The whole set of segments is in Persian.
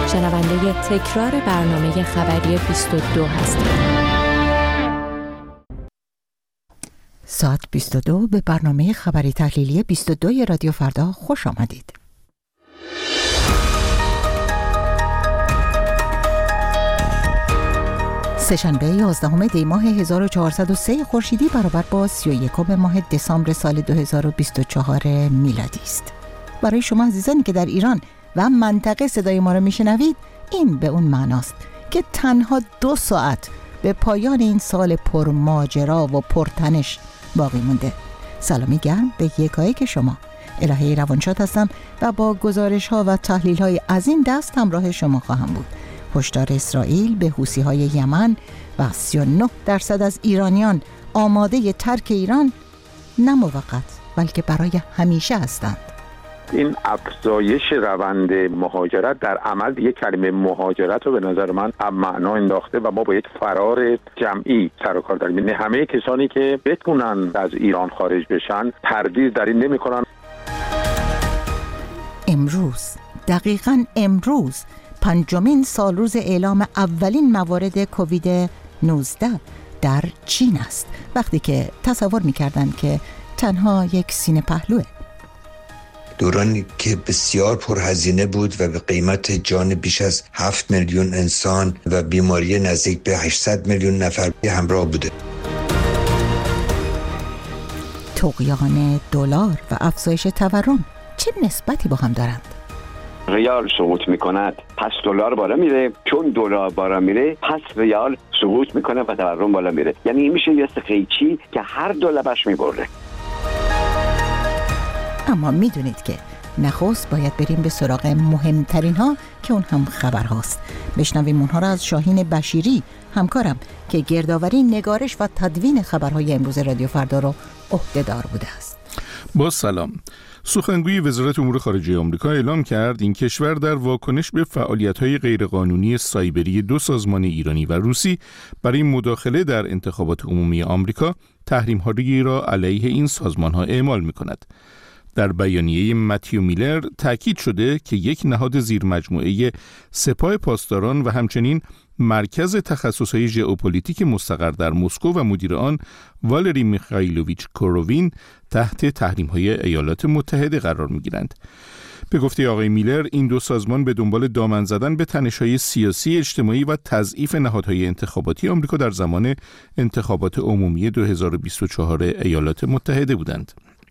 شنونده تکرار برنامه خبری 22 هستید. ساعت 22 به برنامه خبری تحلیلی 22 رادیو فردا خوش آمدید. سه‌شنبه 11 دی ماه 1403 خورشیدی برابر با 31 ماه دسامبر سال 2024 میلادی است. برای شما عزیزانی که در ایران و منطقه صدای ما را میشنوید، این به اون معناست که تنها 2 ساعت به پایان این سال پرماجرا و پرتنش باقی مونده. سلامی گرم به یکایک شما. الهه روانشاد هستم و با گزارش ها و تحلیل های از این دست همراه شما خواهم بود. هشدار اسرائیل به حوثی‌های یمن و 39% از ایرانیان آماده ترک ایران نه موقت بلکه برای همیشه هستند. این افزایش روند مهاجرت در عمل یک کلمه مهاجرت رو به نظر من معنا انداخته و ما با یک فرار جمعی سر و کار داریم. یعنی همه کسانی که بتونن از ایران خارج بشن تردید در این نمی‌کنن. امروز، دقیقاً امروز، 5مین سالروز اعلام اولین موارد کووید 19 در چین است، وقتی که تصور می‌کردند که تنها یک سینه پهلوه. دورانی که بسیار پرهزینه بود و به قیمت جان بیش از 7 میلیون انسان و بیماری نزدیک به 800 میلیون نفر همراه بوده. طغیان دلار و افزایش تورم چه نسبتی با هم دارند؟ ریال سقوط میکند پس دلار بالا میره، چون دلار بالا میره پس ریال سقوط میکنه و تورم بالا میره. یعنی این میشه یه قیچی که هر دو لبش میبره. اما میدونید که نخست باید بریم به سراغ مهمترین ها که اون هم خبر هاست. بشنویم اونها را از شاهین بشیری، همکارم که گردآوری، نگارش و تدوین خبرهای امروز رادیو فردا رو عهده‌دار بوده است. با سلام. سخنگوی وزارت امور خارجه آمریکا اعلام کرد این کشور در واکنش به فعالیت‌های غیرقانونی سایبری 2 سازمان ایرانی و روسی برای مداخله در انتخابات عمومی آمریکا تحریم‌هایی را علیه این سازمان‌ها اعمال می‌کند. در بیانیه متیو میلر تاکید شده که یک نهاد زیرمجموعه سپاه پاسداران و همچنین مرکز تخصصهای ژئوپلیتیک مستقر در مسکو و مدیر آن والری میخائیلوویچ کورووین تحت تحریم‌های ایالات متحده قرار می‌گیرند. به گفته آقای میلر، این 2 سازمان به دنبال دامن زدن به تنش‌های سیاسی، اجتماعی و تضعیف نهادهای انتخاباتی آمریکا در زمان انتخابات عمومی 2024 ایالات متحده بودند.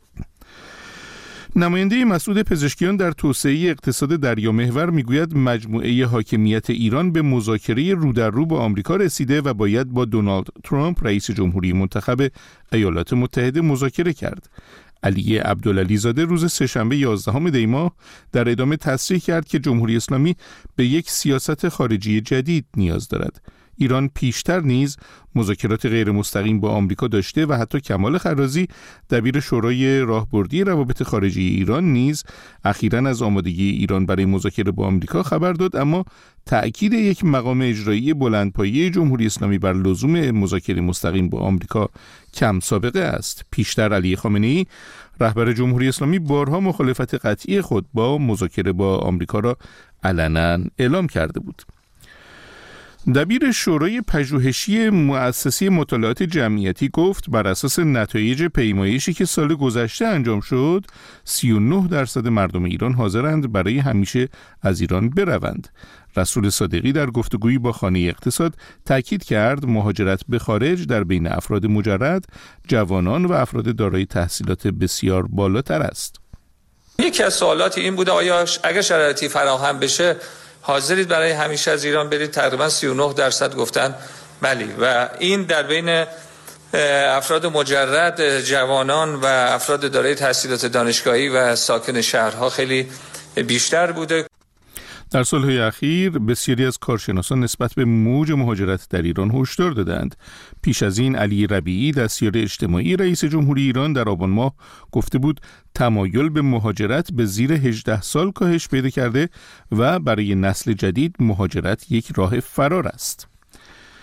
نماینده مسعود پزشکیان در توسعه اقتصاد دریامحور میگوید مجموعه حاکمیت ایران به مذاکره رو در رو با آمریکا رسیده و باید با دونالد ترامپ رئیس جمهوری منتخب ایالات متحده مذاکره کرد. علی عبدالعلی زاده روز سه‌شنبه 11 دی ماه در ادامه تصریح کرد که جمهوری اسلامی به یک سیاست خارجی جدید نیاز دارد. ایران پیشتر نیز مذاکرات غیر مستقیم با آمریکا داشته و حتی کمال خرازی، دبیر شورای راهبردی روابط خارجی ایران، نیز اخیراً از آمادگی ایران برای مذاکره با آمریکا خبر داد، اما تأکید یک مقام اجرایی بلندپایه جمهوری اسلامی بر لزوم مذاکره مستقیم با آمریکا کم سابقه است. پیشتر علی خامنه‌ای رهبر جمهوری اسلامی بارها مخالفت قطعی خود با مذاکره با آمریکا را علنا اعلام کرده بود. دبیر شورای پژوهشی مؤسسه مطالعات جمعیتی گفت بر اساس نتایج پیمایشی که سال گذشته انجام شد 39% مردم ایران حاضرند برای همیشه از ایران بروند. رسول صادقی در گفتگویی با خانه اقتصاد تاکید کرد مهاجرت به خارج در بین افراد مجرد، جوانان و افراد دارای تحصیلات بسیار بالاتر است. یکی از سوالات این بوده آیا اگر شرایطی فراهم بشه حاضرید برای همیشه از ایران برید؟ تقریبا 39% گفتن بلی و این در بین افراد مجرد، جوانان و افراد دارای تحصیلات دانشگاهی و ساکن شهرها خیلی بیشتر بوده. در سالهای اخیر بسیاری از کارشناسان نسبت به موج مهاجرت در ایران هشدار دادند. پیش از این علی ربیعی دستیار اجتماعی رئیس جمهوری ایران در آبان ماه گفته بود تمایل به مهاجرت به زیر 18 سال کاهش پیدا کرده و برای نسل جدید مهاجرت یک راه فرار است.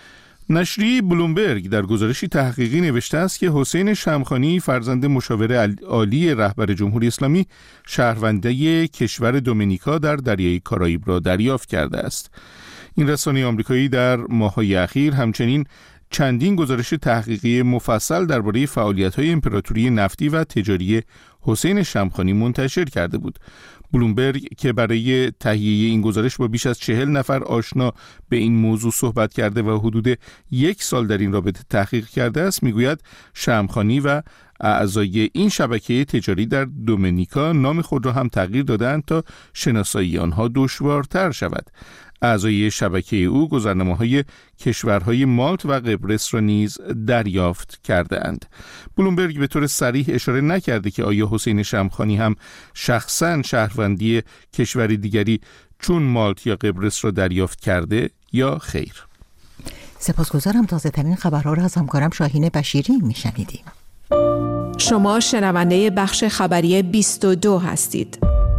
نشریه بلومبرگ در گزارشی تحقیقی نوشته است که حسین شمخانی فرزند مشاور عالی رهبر جمهوری اسلامی شهرونده کشور دومینیکا در دریای کارائیب را دریافت کرده است. این رسانه آمریکایی در ماه‌های اخیر همچنین چندین گزارش تحقیقی مفصل درباره فعالیت‌های امپراتوری نفتی و تجاری حسین شمخانی منتشر کرده بود. بلومبرگ که برای تهیه این گزارش با بیش از 40 نفر آشنا به این موضوع صحبت کرده و حدود 1 سال در این رابطه تحقیق کرده است، میگوید شمخانی و اعضای این شبکه تجاری در دومینیکا نام خود را هم تغییر دادند تا شناسایی آنها دشوارتر شود. اعضای شبکه او گذرنامه‌های کشورهای مالت و قبرس را نیز دریافت کرده‌اند. بلومبرگ به طور صریح اشاره نکرده که آیا حسین شمخانی هم شخصاً شهروندی کشور دیگری چون مالت یا قبرس را دریافت کرده یا خیر. سپاسگزارم. تازه‌ترین خبرها را از همکارم شاهین بشیری میشنیدیم. شما شنونده بخش خبری 22 هستید.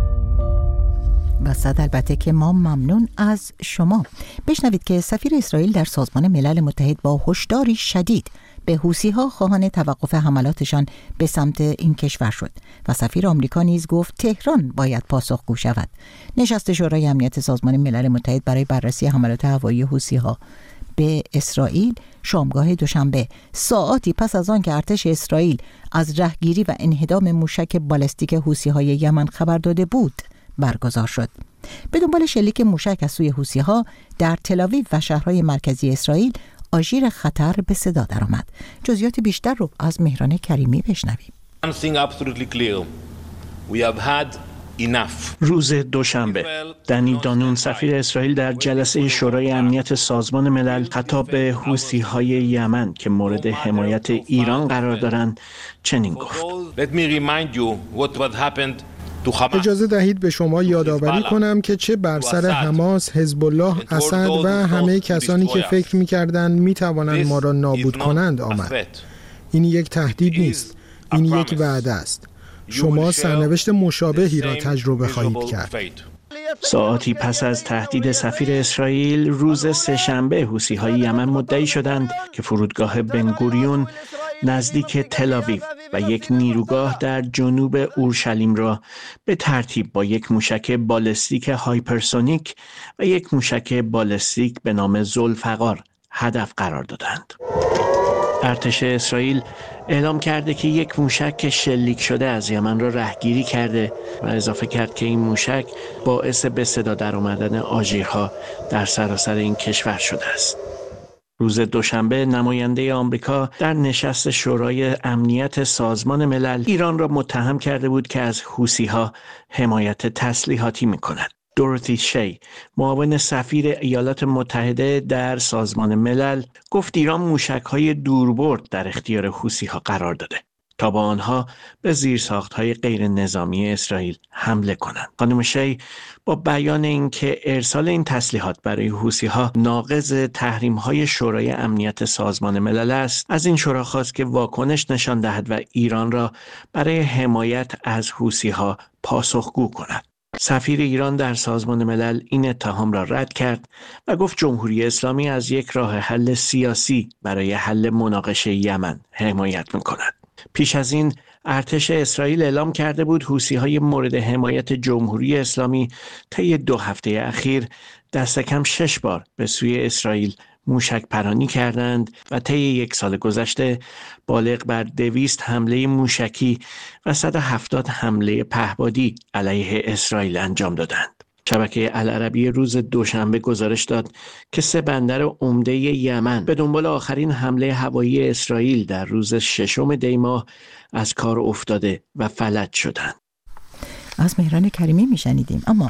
و صد البته که ما ممنون از شما. بشنوید که سفیر اسرائیل در سازمان ملل متحد با هشداری شدید به حوثی‌ها خواهان توقف حملاتشان به سمت این کشور شد و سفیر آمریکا نیز گفت تهران باید پاسخگو شود. نشست شورای امنیت سازمان ملل متحد برای بررسی حملات هوایی حوثی‌ها به اسرائیل شامگاه دوشنبه، ساعاتی پس از آن که ارتش اسرائیل از رهگیری و انهدام موشک بالستیک حوثی‌های یمن خبر داده بود، برگزار شد. به دنبال شلیک موشک از سوی حوثی‌ها در تل‌آویو و شهرهای مرکزی اسرائیل، آژیر خطر به صدا درآمد. جزئیات بیشتر رو از مهران کریمی بشنویم. روز دوشنبه دنی دانون سفیر اسرائیل در جلسه شورای امنیت سازمان ملل خطاب به حوثی‌های یمن که مورد حمایت ایران قرار دارند چنین گفت: اجازه دهید به شما یادآوری کنم که چه بر سر حماس، حزب الله، اسد و همه کسانی که فکر می‌کردند می‌توانند ما را نابود کنند آمد. این یک تهدید نیست، این یک وعده است. شما سرنوشت مشابهی را تجربه خواهید کرد. ساعاتی پس از تهدید سفیر اسرائیل، روز سه‌شنبه حوثی‌های یمن مدعی شدند که فرودگاه بنگوریون نزدیک تل‌آویو و یک نیروگاه در جنوب اورشلیم را به ترتیب با یک موشک بالستیک هایپرسونیک و یک موشک بالستیک به نام ذوالفقار هدف قرار دادند. ارتش اسرائیل اعلام کرده که یک موشک شلیک شده از یمن را رهگیری کرده و اضافه کرد که این موشک باعث به صدا در آمدن آژیرها در سراسر این کشور شده است. روز دوشنبه نماینده آمریکا در نشست شورای امنیت سازمان ملل ایران را متهم کرده بود که از حوثی‌ها حمایت تسلیحاتی می‌کند. دوروتی شی، معاون سفیر ایالات متحده در سازمان ملل، گفت ایران موشک‌های دوربرد در اختیار حوثی‌ها قرار داده تا با آنها به زیرساخت‌های غیر نظامی اسرائیل حمله کنند. خانم شی با بیان اینکه ارسال این تسلیحات برای حوثی‌ها ناقض تحریم‌های شورای امنیت سازمان ملل است، از این شورا خواست که واکنش نشان دهد و ایران را برای حمایت از حوثی‌ها پاسخگو کند. سفیر ایران در سازمان ملل این اتهام را رد کرد و گفت جمهوری اسلامی از یک راه حل سیاسی برای حل مناقشه یمن حمایت می‌کند. پیش از این ارتش اسرائیل اعلام کرده بود حوثی‌های مورد حمایت جمهوری اسلامی طی 2 هفته اخیر دست کم 6 بار به سوی اسرائیل موشک پرانی کردند و طی 1 سال گذشته بالغ بر 200 حمله موشکی و 170 حمله پهپادی علیه اسرائیل انجام دادند. شبکه العربی روز دوشنبه گزارش داد که 3 بندر عمده یمن به دنبال آخرین حمله هوایی اسرائیل در روز 6 دی ماه از کار افتاده و فلج شدند. از مهران کریمی میشنیدیم. اما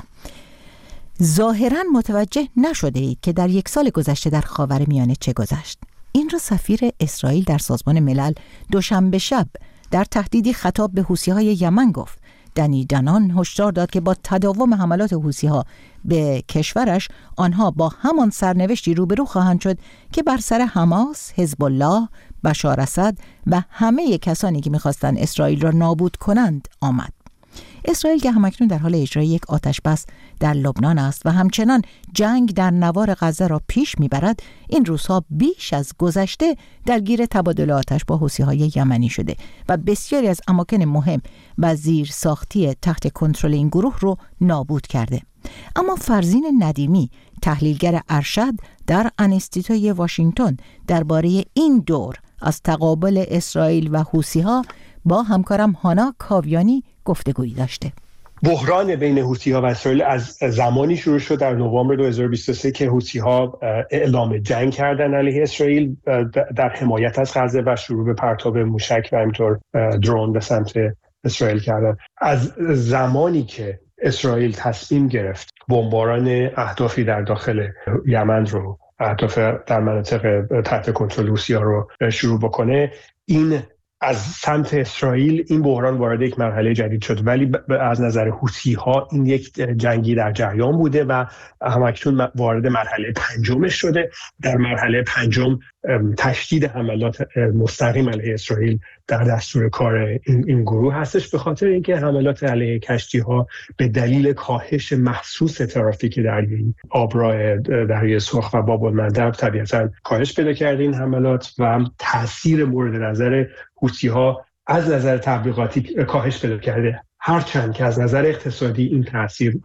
ظاهراً متوجه نشده اید که در 1 سال گذشته در خاورمیانه چه گذشت. این را سفیر اسرائیل در سازمان ملل دوشنبه شب در تهدیدی خطاب به حوثی‌های یمن گفت. دنی دانون هشدار داد که با تداوم حملات حوثی‌ها به کشورش، آنها با همان سرنوشتی روبرو خواهند شد که بر سر حماس، حزب الله، بشار اسد و همه کسانی که می‌خواستند اسرائیل را نابود کنند آمد. اسرائیل که همکنون در حال اجرای یک آتش‌بس در لبنان است و همچنان جنگ در نوار غزه را پیش میبرد، این روزها بیش از گذشته درگیر تبادل آتش با حوثی‌های یمنی شده و بسیاری از اماکن مهم و زیرساختی تحت کنترل این گروه رو نابود کرده. اما فرزین ندیمی، تحلیلگر ارشد در انستیتوی واشنگتن، درباره این دور از تقابل اسرائیل و حوثی‌ها با همکارم هانا کاویانی گفتگویی داشته. بحران بین حوثی‌ها و اسرائیل از زمانی شروع شد در نوامبر 2023 که حوثی‌ها اعلام جنگ کردن علیه اسرائیل در حمایت از غزه و شروع به پرتاب موشک و همینطور درون به سمت اسرائیل کردن. از زمانی که اسرائیل تصمیم گرفت بمباران اهدافی در داخل یمن رو، اهداف در مناطق تحت کنترل حوثی‌ها رو شروع بکنه، این از سمت اسرائیل این بحران وارد یک مرحله جدید شد، ولی از نظر حوثی‌ها این یک جنگی در جریان بوده و همکنون وارد مرحله پنجمش شده. در مرحله پنجم تشدید حملات مستقیم علیه اسرائیل در دستور کار این گروه هستش، به خاطر اینکه حملات علیه کشتی‌ها به دلیل کاهش محسوس ترافیک دریایی، آبراه دریای سرخ و باب المندب طبیعتاً کاهش پیدا کرده این حملات و تاثیر مورد نظر حوثی‌ها از نظر تبلیغاتی کاهش پیدا کرده، هرچند که از نظر اقتصادی این تاثیر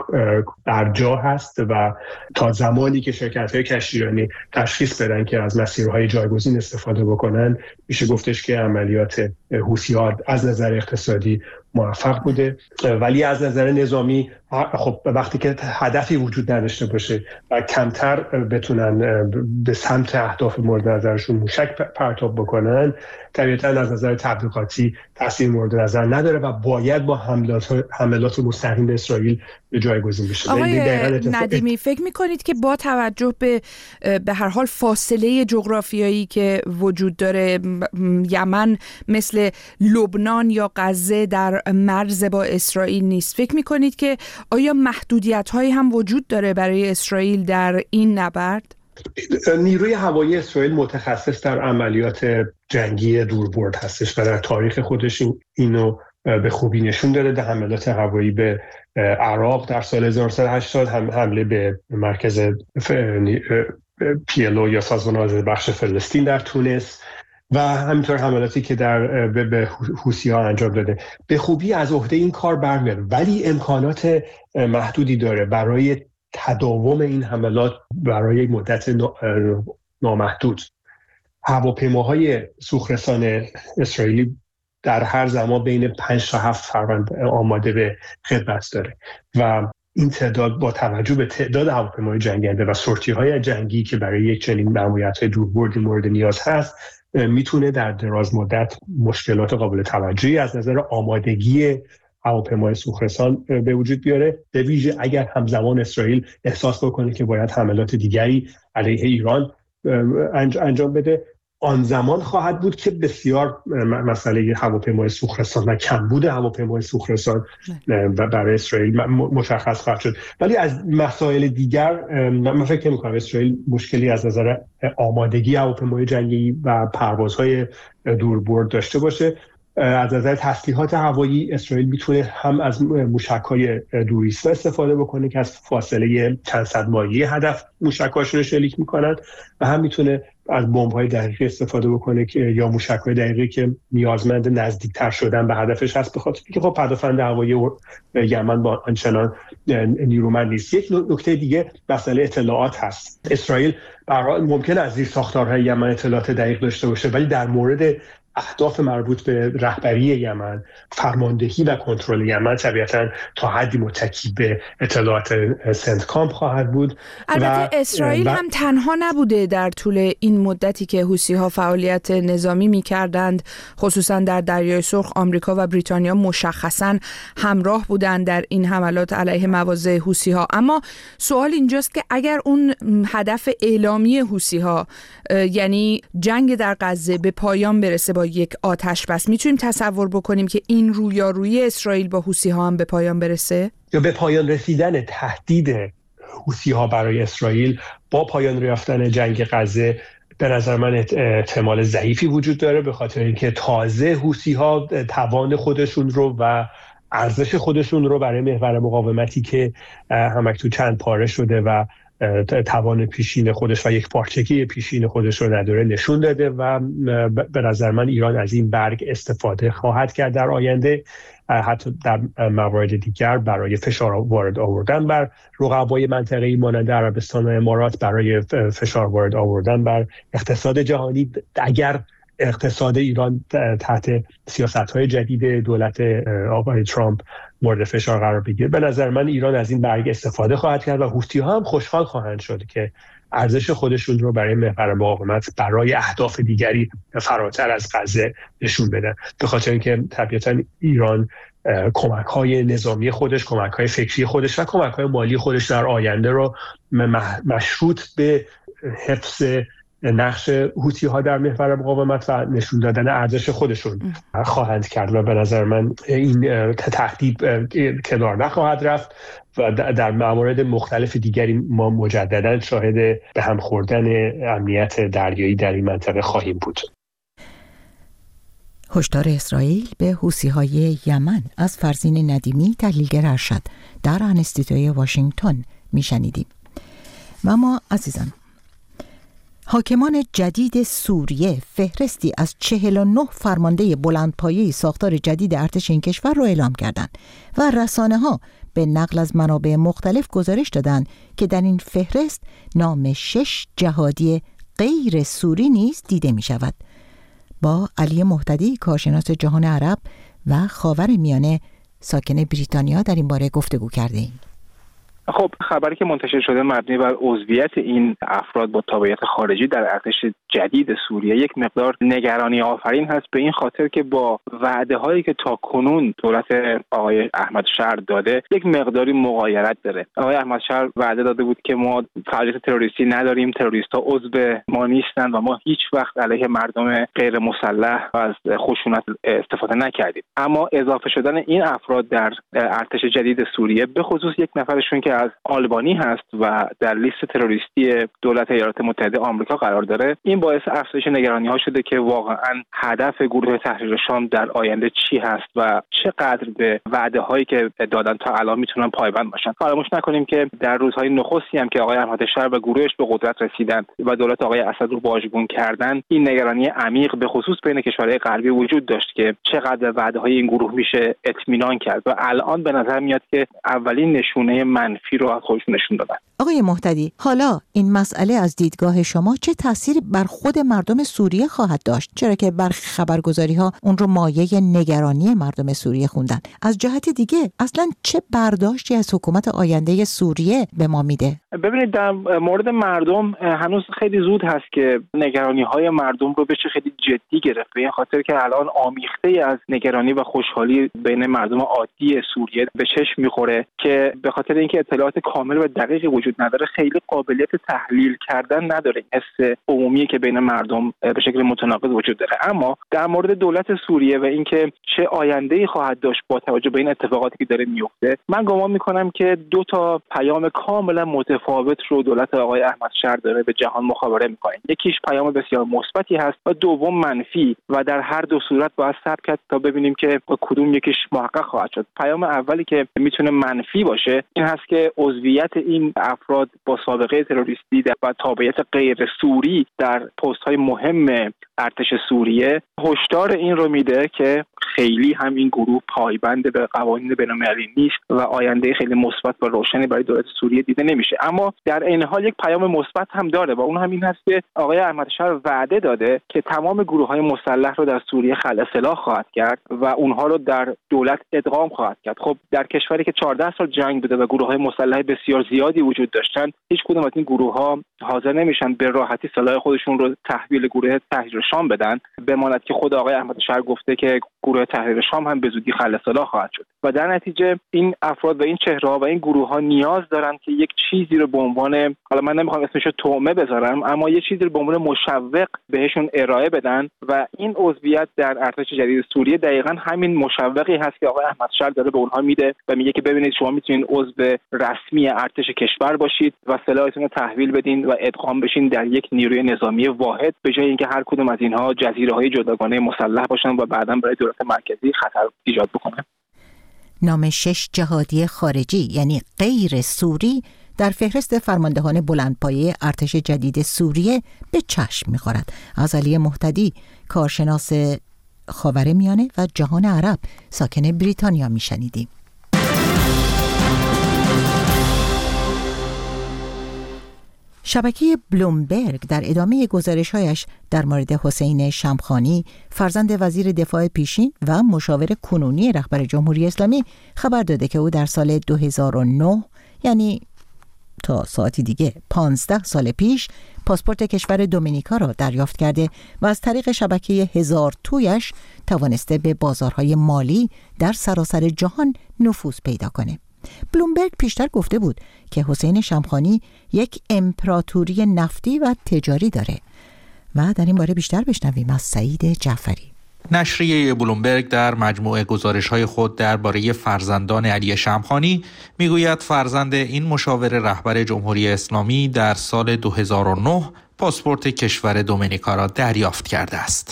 در جا هست و تا زمانی که شرکت‌های کشتیرانی تشخیص بدن که از مسیرهای جایگزین استفاده بکنن، میشه گفتش که عملیات حوثی‌ها از نظر اقتصادی موفق بوده. ولی از نظر نظامی خب وقتی که هدفی وجود نداشته باشه و کمتر بتونن به سمت اهداف مورد نظرشون موشک پرتاب بکنن، طبیعتاً از نظر تبلیغاتی تاثیر مورد نظر نداره و باید با حملات مستقیم به اسرائیل جایگزین بشه. آقای ندیمی، فکر می‌کنید که با توجه به هر حال فاصله جغرافیایی که وجود داره، یمن مثل لبنان یا غزه در مرز با اسرائیل نیست، فکر می‌کنید که آیا محدودیت‌هایی هم وجود داره برای اسرائیل در این نبرد؟ نیروی هوایی اسرائیل متخصص در عملیات جنگی دوربرد هستش و در تاریخ خودش اینو به خوبی نشون داده. در حملات هوایی به عراق در سال 1980، حمله به مرکز PLO یا سازمان آزادی بخش فلسطین در تونس و همینطور حملاتی که به حوثی‌ها انجام داده، به خوبی از عهده این کار برمیاد، ولی امکانات محدودی داره برای تداوم این حملات برای مدت نامحدود. هواپیماهای سوخرسان اسرائیلی در هر زمان بین 5 تا 7 فروند آماده به خدمت داره و این تعداد با توجه به تعداد هواپیماهای جنگنده و سورتی‌های جنگی که برای یک چنین ماموریت‌های دوربردی مورد نیاز هست، میتونه در دراز مدت مشکلات قابل توجهی از نظر آمادگی هواپیمای سوخرسان به وجود بیاره، به ویژه اگر همزمان اسرائیل احساس بکنه که باید حملات دیگری علیه ایران انجام بده. آن زمان خواهد بود که بسیار مسئله هواپیمای سوخرسان و کمبود هواپیمای سوخرسان برای اسرائیل مشخص خواهد شد. ولی از مسائل دیگر من فکر نمی‌کنم اسرائیل مشکلی از نظر آمادگی هواپیمای جنگی و پروازهای دوربرد داشته باشه. از نظر تسلیحات هوایی اسرائیل میتونه هم از موشک‌های دوریستا استفاده بکنه که از فاصله چند صد مایلی هدف موشک‌هاشون رو شلیک میکنن و هم میتونه از بمب‌های دقیقی استفاده بکنه که یا موشک‌های دقیقی که نیازمند نزدیکتر شدن به هدفش هست، به خاطر اینکه خب پدافند هوایی یمن با آنچنان نیرومند نیست. یک نکته دیگه مسئله اطلاعات هست. اسرائیل برای ممکنه از زیرساختارهای یمن اطلاعات دقیق داشته باشه، ولی در مورد اهداف مربوط به رهبری یمن، فرماندهی و کنترل یمن طبیعتاً تا حدی متکی به اطلاعات سنتکام خواهد بود. البته اسرائیل هم تنها نبوده در طول این مدتی که حوثی‌ها فعالیت نظامی می‌کردند، خصوصا در دریای سرخ. آمریکا و بریتانیا مشخصاً همراه بودند در این حملات علیه مواضع حوثی‌ها. اما سوال اینجاست که اگر اون هدف اعلامی حوثی‌ها، یعنی جنگ در غزه، به پایان برسه با یک آتش بس، میتونیم تصور بکنیم که این رویارویی اسرائیل با حوثی‌ها هم به پایان برسه؟ یا به پایان رسیدن تهدید حوثی‌ها برای اسرائیل با پایان یافتن جنگ غزه به نظر من احتمال ضعیفی وجود داره، به خاطر اینکه تازه حوثی‌ها توان خودشون رو و ارزش خودشون رو برای محور مقاومتی که همکنون چند پاره شده و توان پیشین خودش و یک پارچگی پیشین خودش رو نداره نشون داده و به نظر من ایران از این برگ استفاده خواهد کرد در آینده، حتی در موارد دیگر برای فشار وارد آوردن بر رقبای منطقه‌ای مانند عربستان و امارات، برای فشار وارد آوردن بر اقتصاد جهانی اگر اقتصاد ایران تحت سیاست‌های جدید دولت آقای ترامپ مورد فشار قرار بگیره. به نظر من ایران از این برگ استفاده خواهد کرد و حوثی‌ها هم خوشحال خواهند شد که ارزش خودشون رو برای محور مقاومت برای اهداف دیگری فراتر از غزه نشون بدن، به خاطر اینکه طبیعتاً ایران کمک‌های نظامی خودش، کمک‌های فکری خودش و کمک‌های مالی خودش در آینده رو مشروط به حفظ نقش حوثی‌ها در محور مقاومت و نشون دادن ارزش خودشون خواهند کرد و به نظر من این تهدید کنار نخواهد رفت و در موارد مختلف دیگری ما مجددا شاهد به هم خوردن امنیت دریایی در این منطقه خواهیم بود. هشدار اسرائیل به حوثی‌های یمن از فرزین ندیمی، تحلیلگر ارشد در انستیتوی واشنگتن میشنیدیم. و ما عزیزان، حاکمان جدید سوریه فهرستی از 49 فرمانده بلندپایه ساختار جدید ارتش این کشور را اعلام کردند و رسانه‌ها به نقل از منابع مختلف گزارش دادند که در این فهرست نام 6 جهادی غیر سوری نیز دیده می شود. با علی مهتدی، کارشناس جهان عرب و خاورمیانه ساکن بریتانیا در این باره گفتگو کردیم. خب خبری که منتشر شده مبنی بر عضویت این افراد با تابعیت خارجی در ارتش جدید سوریه یک مقدار نگرانی آفرین هست، به این خاطر که با وعده هایی که تا کنون دولت آقای احمد شهر داده یک مقداری مغایرت داره. آقای احمد شهر وعده داده بود که ما فعالیت تروریستی نداریم، تروریست‌ها عضو ما نیستند و ما هیچ وقت علیه مردم غیر مسلح و از خشونت استفاده نکردیم. اما اضافه شدن این افراد در ارتش جدید سوریه، به خصوص یک نفرشون که از آلبانی هست و در لیست تروریستی دولت ایالات متحده آمریکا قرار داره، این باعث افزایش نگرانی‌ها شده که واقعاً هدف گروه تحریر شام در آینده چی هست و چقدر به وعده‌هایی که دادن تا الان میتونن پایبند باشن. فراموش نکنیم که در روزهای نخستی هم که آقای احمد شهر و گروهش به قدرت رسیدن و دولت آقای اسد رو واژگون کردن، این نگرانی عمیق به خصوص بین کشورهای غربی وجود داشت که چقدر وعده‌های این گروه میشه اطمینان کرد و الان به نظر میاد که اولین نشونه منفی رو از خودشون نشون دادن. آقای مهتدی، حالا این مسئله از دیدگاه شما چه تأثیری بر خود مردم سوریه خواهد داشت؟ چرا که برخی خبرگزاری‌ها اون رو مایه نگرانی مردم سوریه خوندن. از جهت دیگه اصلاً چه برداشتی از حکومت آینده سوریه به ما میده؟ ببینید، در مورد مردم هنوز خیلی زود هست که نگرانی‌های مردم رو بشه خیلی جدی گرفت، به این خاطر که الان آمیخته از نگرانی و خوشحالی بین مردم عادی سوریه به چشم می‌خوره که به خاطر اینکه اطلاعات کامل و دقیقی وجود نداره، خیلی قابلیت تحلیل کردن نداره. حس عمومی که بین مردم به شکل متناقض وجود داره. اما در مورد دولت سوریه و اینکه چه آینده‌ای خواهد داشت با توجه به این اتفاقاتی که داره میفته، من گمان می‌کنم که دو تا پیام کاملا متفاوت رو دولت آقای احمد شهر داره به جهان مخابره می‌کنه. یکیش پیام بسیار مثبتی هست و دوم منفی و در هر دو صورت باید صبر کرد تا ببینیم که کدوم یکیش محقق خواهد شد. پیام اولی که میتونه منفی باشه این هست که عضویت این افراد با سابقه تروریستی و تابعیت غیر سوری در پست‌های مهم ارتش سوریه هشدار این رو میده که خیلی هم این گروه پایبند به قوانین بین‌المللی نیست و آینده خیلی مثبت و روشنی برای دولت سوریه دیده نمیشه. اما در این حال یک پیام مثبت هم داره و اون هم این هست که آقای احمد شهر وعده داده که تمام گروه‌های مسلح رو در سوریه خلع سلاح خواهد کرد و اونها رو در دولت ادغام خواهد کرد. خب در کشوری که 14 سال جنگ بوده و گروه‌های مسلح بسیار زیادی وجود داشتن، هیچ کدوم از این گروه‌ها حاضر نمیشن به راحتی سلاح خودشون رو تحویل گروه تحریر شام بدن، بماند که خود آقای احمد شهر گفته که گروه تحریر شام هم به زودی خلع سلاح خواهد شد و در نتیجه این افراد و این چهره‌ها و این گروه‌ها نیاز دارن که یک چیزی رو به عنوان، حالا من نمیخوام اسمش رو طعمه بذارم، اما یک چیزی رو به عنوان مشوق بهشون ارائه بدن و این عضویت در ارتش جدید سوریه دقیقاً همین مشوقی هست که آقای احمد شهر داره به اونها میده و میگه که ببینید شما میتونید عضو رسمی ارتش کشور باشید و سلاحتون رو تحویل بدین و ادغام بشین در یک نیروی نظامی واحد، به جای اینکه هر کدوم از اینها جزیره‌های جداگانه مسلح باشن و بعداً برای دولت مرکزی خطر ایجاد بکنن. نام 6 جهادی خارجی یعنی غیر سوری در فهرست فرماندهان بلندپایه ارتش جدید سوریه به چشم می‌خورد. از علی مهتدی، کارشناس خاورمیانه و جهان عرب ساکن بریتانیا میشنیدیم. شبکه بلومبرگ در ادامه گزارش‌هایش در مورد حسین شمخانی، فرزند وزیر دفاع پیشین و مشاور کنونی رهبر جمهوری اسلامی، خبر داده که او در سال 2009 یعنی تا ساعتی دیگه 15 سال پیش پاسپورت کشور دومینیکا را دریافت کرده و از طریق شبکه 1000 تویش توانسته به بازارهای مالی در سراسر جهان نفوذ پیدا کنه. بلومبرگ پیشتر گفته بود که حسین شمخانی یک امپراتوری نفتی و تجاری داره و در این باره بیشتر بشنویم از سعید جعفری. نشریه بلومبرگ در مجموعه گزارش‌های خود درباره فرزندان علی شمخانی میگوید فرزند این مشاور رهبر جمهوری اسلامی در سال 2009 پاسپورت کشور دومینیکا را دریافت کرده است.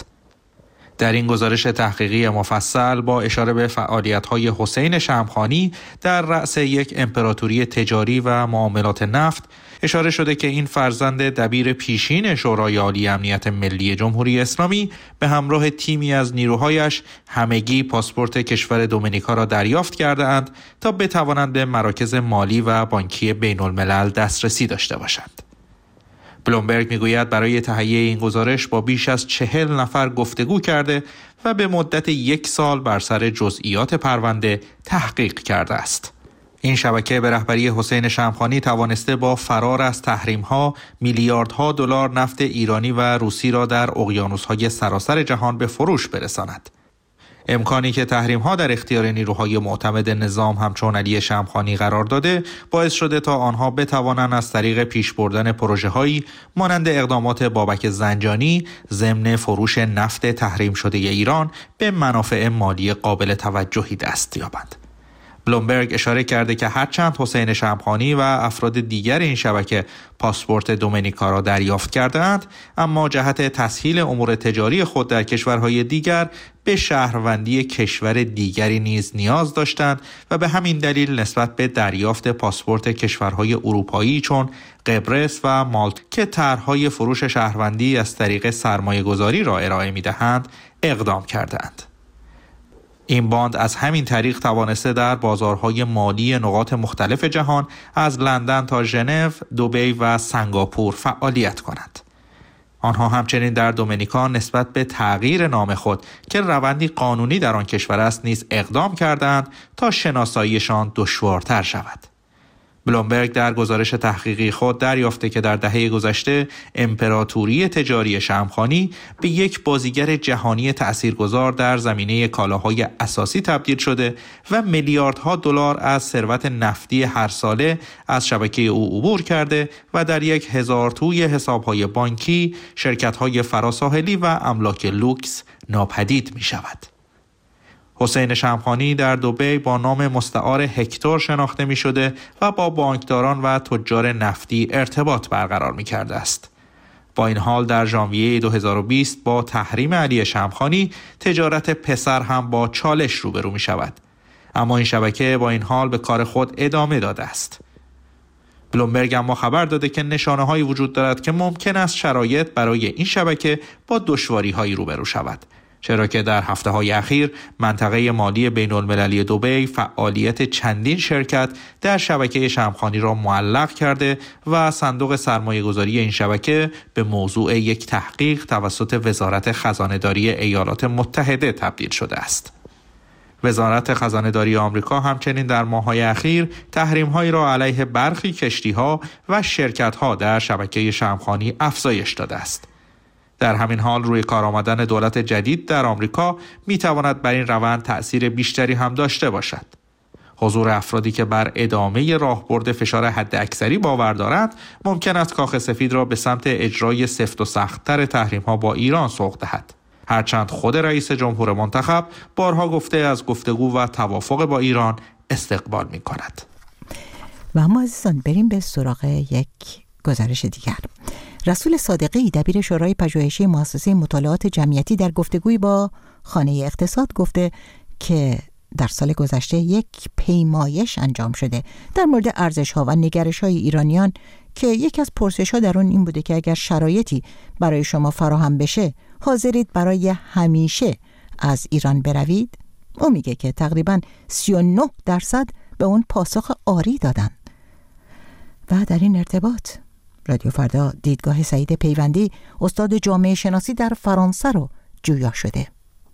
در این گزارش تحقیقی مفصل با اشاره به فعالیت‌های حسین شمخانی در رأس یک امپراتوری تجاری و معاملات نفت اشاره شده که این فرزند دبیر پیشین شورای عالی امنیت ملی جمهوری اسلامی به همراه تیمی از نیروهایش همگی پاسپورت کشور دومینیکا را دریافت کرده اند تا بتوانند به مراکز مالی و بانکی بین الملل دسترسی داشته باشند. بلومبرگ میگوید برای تهیه این گزارش با بیش از 40 نفر گفتگو کرده و به مدت 1 سال بر سر جزئیات پرونده تحقیق کرده است. این شبکه به رهبری حسین شمخانی توانسته با فرار از تحریم‌ها میلیاردها دلار نفت ایرانی و روسی را در اقیانوس‌های سراسر جهان به فروش برساند. امکانی که تحریم‌ها در اختیار نیروهای معتمد نظام همچون علی شمخانی قرار داده باعث شده تا آنها بتوانند از طریق پیش بردن پروژه‌هایی مانند اقدامات بابک زنجانی ضمن فروش نفت تحریم شده ایران به منافع مالی قابل توجهی دست یابند. بلومبرگ اشاره کرده که هرچند حسین شمخانی و افراد دیگر این شبکه پاسپورت دومینیکا را دریافت کردند، اما جهت تسهیل امور تجاری خود در کشورهای دیگر به شهروندی کشور دیگری نیز نیاز داشتند و به همین دلیل نسبت به دریافت پاسپورت کشورهای اروپایی چون قبرس و مالتا که طرح‌های فروش شهروندی از طریق سرمایه‌گذاری را ارائه می‌دهند اقدام کردند. این باند از همین طریق توانسته در بازارهای مالی نقاط مختلف جهان از لندن تا ژنو، دبی و سنگاپور فعالیت کنند. آنها همچنین در دومینیکا نسبت به تغییر نام خود که روندی قانونی در آن کشور است نیز اقدام کردند تا شناساییشان دشوارتر شود. بلومبرگ در گزارش تحقیقی خود دریافته که در دهه گذشته امپراتوری تجاری شمخانی به یک بازیگر جهانی تأثیرگذار در زمینه کالاهای اساسی تبدیل شده و میلیاردها دلار از ثروت نفتی هر ساله از شبکه او عبور کرده و در 1000 توی حسابهای بانکی، شرکت‌های فراساحلی و املاک لوکس ناپدید می شود. حسین شمخانی در دبی با نام مستعار هکتور شناخته می شده و با بانکداران و تجار نفتی ارتباط برقرار می کرده است. با این حال در ژانویه 2020 با تحریم علی شمخانی تجارت پسر هم با چالش روبرو می شود. اما این شبکه با این حال به کار خود ادامه داده است. بلومبرگ اما خبر داده که نشانه‌هایی وجود دارد که ممکن است شرایط برای این شبکه با دشواری‌هایی روبرو شود. چرا که در هفته‌های اخیر منطقه مالی بین المللی دبی فعالیت چندین شرکت در شبکه شمخانی را معلق کرده و صندوق سرمایه‌گذاری این شبکه به موضوع یک تحقیق توسط وزارت خزانه‌داری ایالات متحده تبدیل شده است. وزارت خزانه‌داری آمریکا همچنین در ماه‌های اخیر تحریم‌هایی را علیه برخی کشتی‌ها و شرکت‌ها در شبکه شمخانی افزایش داده است. در همین حال روی کار آمدن دولت جدید در آمریکا می‌تواند بر این روند تأثیر بیشتری هم داشته باشد. حضور افرادی که بر ادامه راهبرد فشار حداکثری باور دارند ممکن است کاخ سفید را به سمت اجرای سفت و سخت‌تر تحریم‌ها با ایران سوق دهد. هرچند خود رئیس جمهور منتخب بارها گفته از گفتگو و توافق با ایران استقبال می‌کند. و اما عزیزان بریم به سراغ یک گزارش دیگر. رسول صادقی دبیر شورای پژوهشی مؤسسه مطالعات جمعیتی در گفتگویی با خانه اقتصاد گفته که در سال گذشته یک پیمایش انجام شده در مورد ارزش‌ها و نگرش‌های ایرانیان که یکی از پرسش‌ها در اون این بوده که اگر شرایطی برای شما فراهم بشه حاضرید برای همیشه از ایران بروید؟ او میگه که تقریباً 39% به اون پاسخ آری دادن. و در این ارتباط رادیو فردا دیدگاه سعید پیوندی استاد جامعه شناسی در فرانسه رو جویا شده.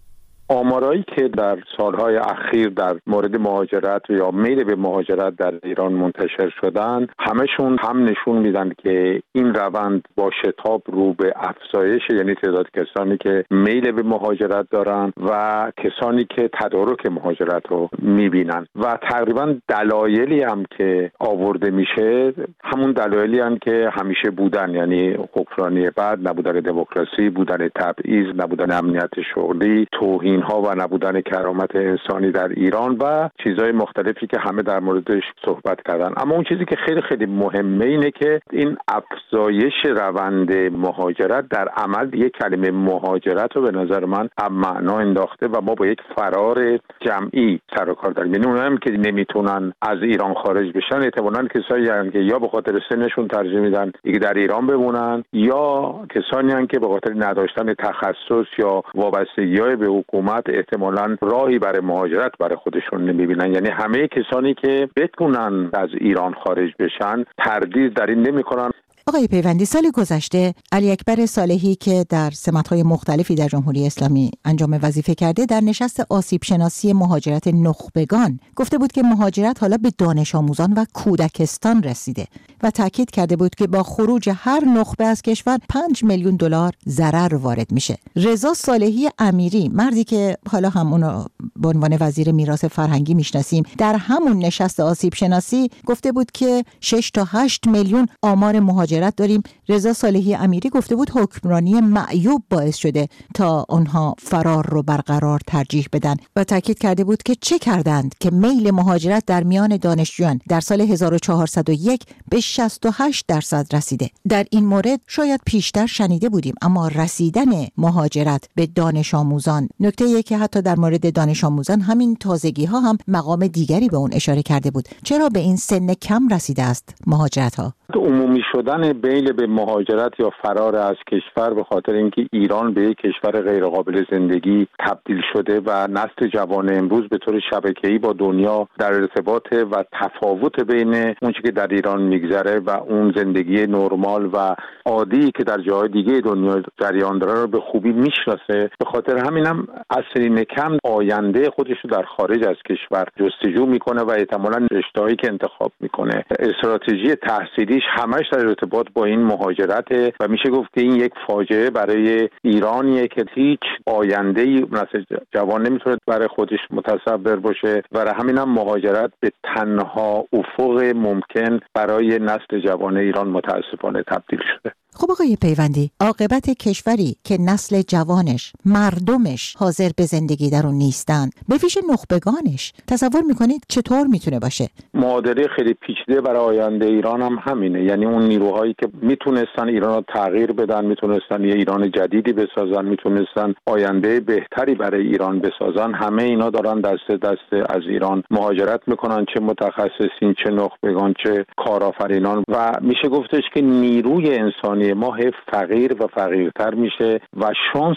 آمارایی که در سالهای اخیر در مورد مهاجرت یا میل به مهاجرت در ایران منتشر شدن، همشون هم نشون میدن که این روند با شتاب رو به افزایش، یعنی تعداد کسانی که میل به مهاجرت دارن و کسانی که تدارک مهاجرت رو میبینن و تقریبا دلایلی هم که آورده میشه همون دلایلی هم که همیشه بودن، یعنی حکمرانی بد، نبودن دموکراسی، بودن تبعیض، نبودن امنیت شغلی، توهین ها و نبودن کرامت انسانی در ایران و چیزهای مختلفی که همه در موردش صحبت کردن. اما اون چیزی که خیلی خیلی مهمه اینه که این افزایش روند مهاجرت در عمل یک کلمه مهاجرت رو به نظر من معنا انداخته و ما با یک فرار جمعی سر و کار داریم. یعنی اونایی که نمیتونن از ایران خارج بشن احتمالاً کسایی هستن که یا به خاطر سنشون ترجیح میدن دیگه در ایران بمونن، یا کسانی هستن که به خاطر نداشتن تخصص یا وابستگی‌های به حکومت احتمالاً راهی برای مهاجرت برای خودشون نمیبینن. یعنی همه کسانی که بتونن از ایران خارج بشن تردید در این نمیکنن. آقای پیوندی، سال گذشته علی اکبر صالحی که در سمت‌های مختلفی در جمهوری اسلامی انجام وظیفه کرده در نشست آسیب شناسی مهاجرت نخبگان گفته بود که مهاجرت حالا به دانش آموزان و کودکستان رسیده و تاکید کرده بود که با خروج هر نخبه از کشور 5 میلیون دلار ضرر وارد میشه. رضا صالحی امیری، مردی که حالا هم اونو به عنوان وزیر میراث فرهنگی میشناسیم، در همون نشست آسیب شناسی گفته بود که 6 تا 8 میلیون آمار مهاجرت داریم. رضا صالحی امیری گفته بود حکمرانی معیوب باعث شده تا آنها فرار رو برقرار ترجیح بدن و تاکید کرده بود که چه کردند که میل مهاجرت در میان دانشجویان در سال 1401 به 68% رسیده. در این مورد شاید پیشتر شنیده بودیم، اما رسیدن مهاجرت به دانش آموزان نکته‌ایه که حتی در مورد دانش آموزان همین تازگی ها هم مقام دیگری به اون اشاره کرده بود. چرا به این سن کم رسیده است مهاجرت ها؟ عمومی شدن میل به مهاجرت یا فرار از کشور به خاطر اینکه ایران به یک کشور غیر قابل زندگی تبدیل شده و نسل جوان امروز به طور شبکه‌ای با دنیا در ارتباطه و تفاوت بین اون چیزی که در ایران میگذره و اون زندگی نرمال و عادی که در جاهای دیگه دنیا جریان داره رو به خوبی میشناسه. به خاطر همینم از سن کم آینده خودش رو در خارج از کشور جستجو میکنه و احتمالاً رشته‌هایی که انتخاب میکنه استراتژی تحصیلیش همش در ارتباط با این مهاجرته و میشه گفت که این یک فاجعه برای ایرانیه که هیچ آینده‌ای نسل جوان نمیتونه برای خودش متصور باشه و همینم مهاجرت به تنها افق ممکن برای نسل جوان ایران متاسفانه تبدیل شده. خب آقای پیوندی، عاقبت کشوری که نسل جوانش، مردمش حاضر به زندگی در اون نیستن، به ویژه نخبگانش، تصور میکنید چطور میتونه باشه؟ معادله خیلی پیچیده برای آینده ایران هم همینه. یعنی اون نیروهایی که میتونستن ایران رو تغییر بدن، میتونستن یه ایران جدیدی بسازن، میتونستن آینده بهتری برای ایران بسازن، همه اینا دارن دست دست از ایران مهاجرت میکنن، چه متخصصین، چه نخبگان، چه کارآفرینان و میشه گفتش که نیروی انسانی ما فقیر و فقیرتر میشه و شانس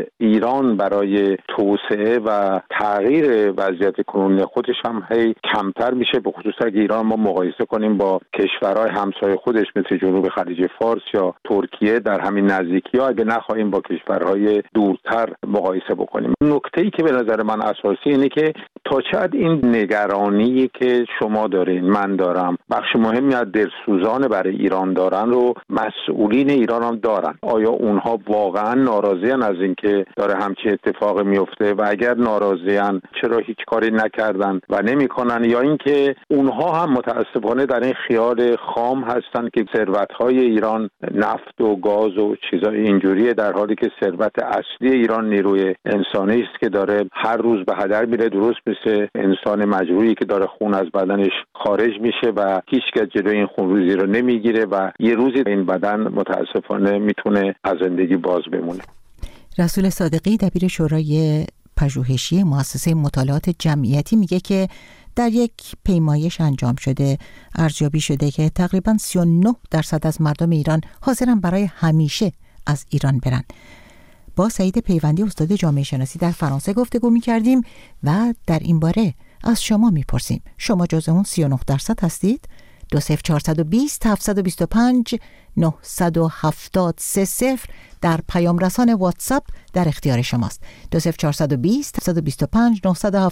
ایران برای توسعه و تغییر وضعیت کنونی خودش هم هی کمتر میشه، به خصوص اگه ایران ما مقایسه کنیم با کشورهای همسایه خودش مثل جنوب خلیج فارس یا ترکیه در همین نزدیکی ها، اگه نخواهیم با کشورهای دورتر مقایسه بکنیم. نکته‌ای که به نظر من اساسی اینه که تا چه حد این نگرانی که شما دارین، من دارم، بخش مهمی از دلسوزان برای ایران دارن رو مسئولین ایران هم دارن. آیا اونها واقعا ناراضیان از اینکه داره همچین اتفاقی میفته و اگر ناراضیان چرا هیچ کاری نکردن و نمیکنن، یا اینکه اونها هم متاسفانه در این خیال خام هستن که ثروت‌های ایران نفت و گاز و چیزای اینجوریه، در حالی که ثروت اصلی ایران نیروی انسانی است که داره هر روز به هدر میره، درست مثل انسان مجروحی که داره خون از بدنش خارج میشه و هیچکس جلوی این خونریزی رو نمیگیره و یه روزی این بدن متاسفانه میتونه از زندگی باز بمونه. رسول صادقی دبیر شورای پژوهشی مؤسسه مطالعات جمعیتی میگه که در یک پیمایش انجام شده ارزیابی شده که تقریباً 39% از مردم ایران حاضرن برای همیشه از ایران برن. با سعید پیوندی استاد جامعه شناسی در فرانسه گفتگو می‌کردیم و در این باره از شما می‌پرسیم. شما جز اون 39% هستید؟ 20420 725 970 در پیام رسان واتساپ در اختیار شماست. 20420 725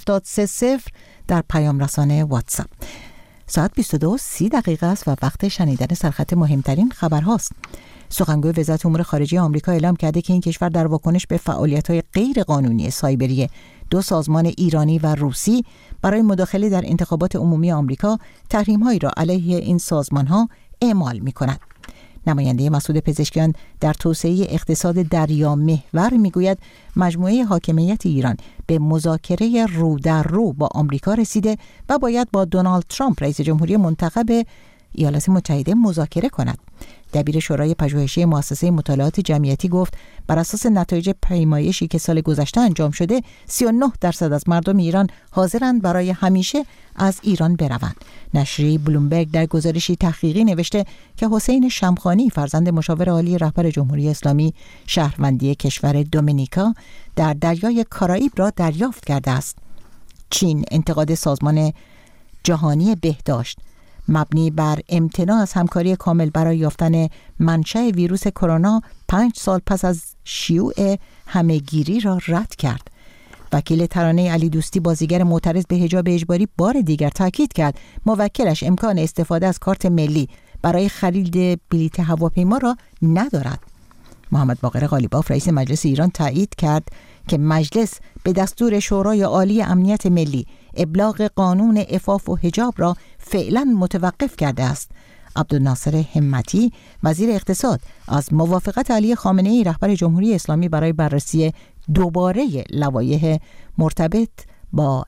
970 در پیام رسان واتساپ. ساعت 22:30 است و وقت شنیدن سرخط مهمترین خبرهاست. سخنگوی وزارت امور خارجه آمریکا اعلام کرده که این کشور در واکنش به فعالیت‌های غیرقانونی سایبری 2 سازمان ایرانی و روسی برای مداخله در انتخابات عمومی آمریکا تحریم‌هایی را علیه این سازمان‌ها اعمال می‌کند. نماینده مسئول پزشکیان در توسعه اقتصاد دریامحور میگوید مجموعه حاکمیت ایران به مذاکره رو در رو با آمریکا رسیده و باید با دونالد ترامپ رئیس جمهوری منتخب ایالات متحده مذاکره کند. دبیر شورای پژوهشی مؤسسه مطالعات جمعیتی گفت بر اساس نتایج پیمایشی که سال گذشته انجام شده 39% از مردم ایران حاضرند برای همیشه از ایران بروند. نشریه بلومبرگ در گزارشی تحقیقی نوشته که حسین شمخانی فرزند مشاور عالی رهبر جمهوری اسلامی شهروندی کشور دومینیکا در دریای کارائیب را دریافت کرده است. چین انتقاد سازمان جهانی بهداشت مبنی بر امتناع از همکاری کامل برای یافتن منشأ ویروس کرونا 5 سال پس از شیوع همهگیری را رد کرد. وکیل ترانه علی دوستی بازیگر معترض به حجاب اجباری بار دیگر تاکید کرد موکلش امکان استفاده از کارت ملی برای خرید بلیط هواپیما را ندارد. محمد باقر قالیباف رئیس مجلس ایران تایید کرد که مجلس به دستور شورای عالی امنیت ملی ابلاغ قانون عفاف و حجاب را فعلا متوقف کرده است. عبدالناصر همتی وزیر اقتصاد از موافقت علی خامنه‌ای رهبر جمهوری اسلامی برای بررسی دوباره لوایح مرتبط با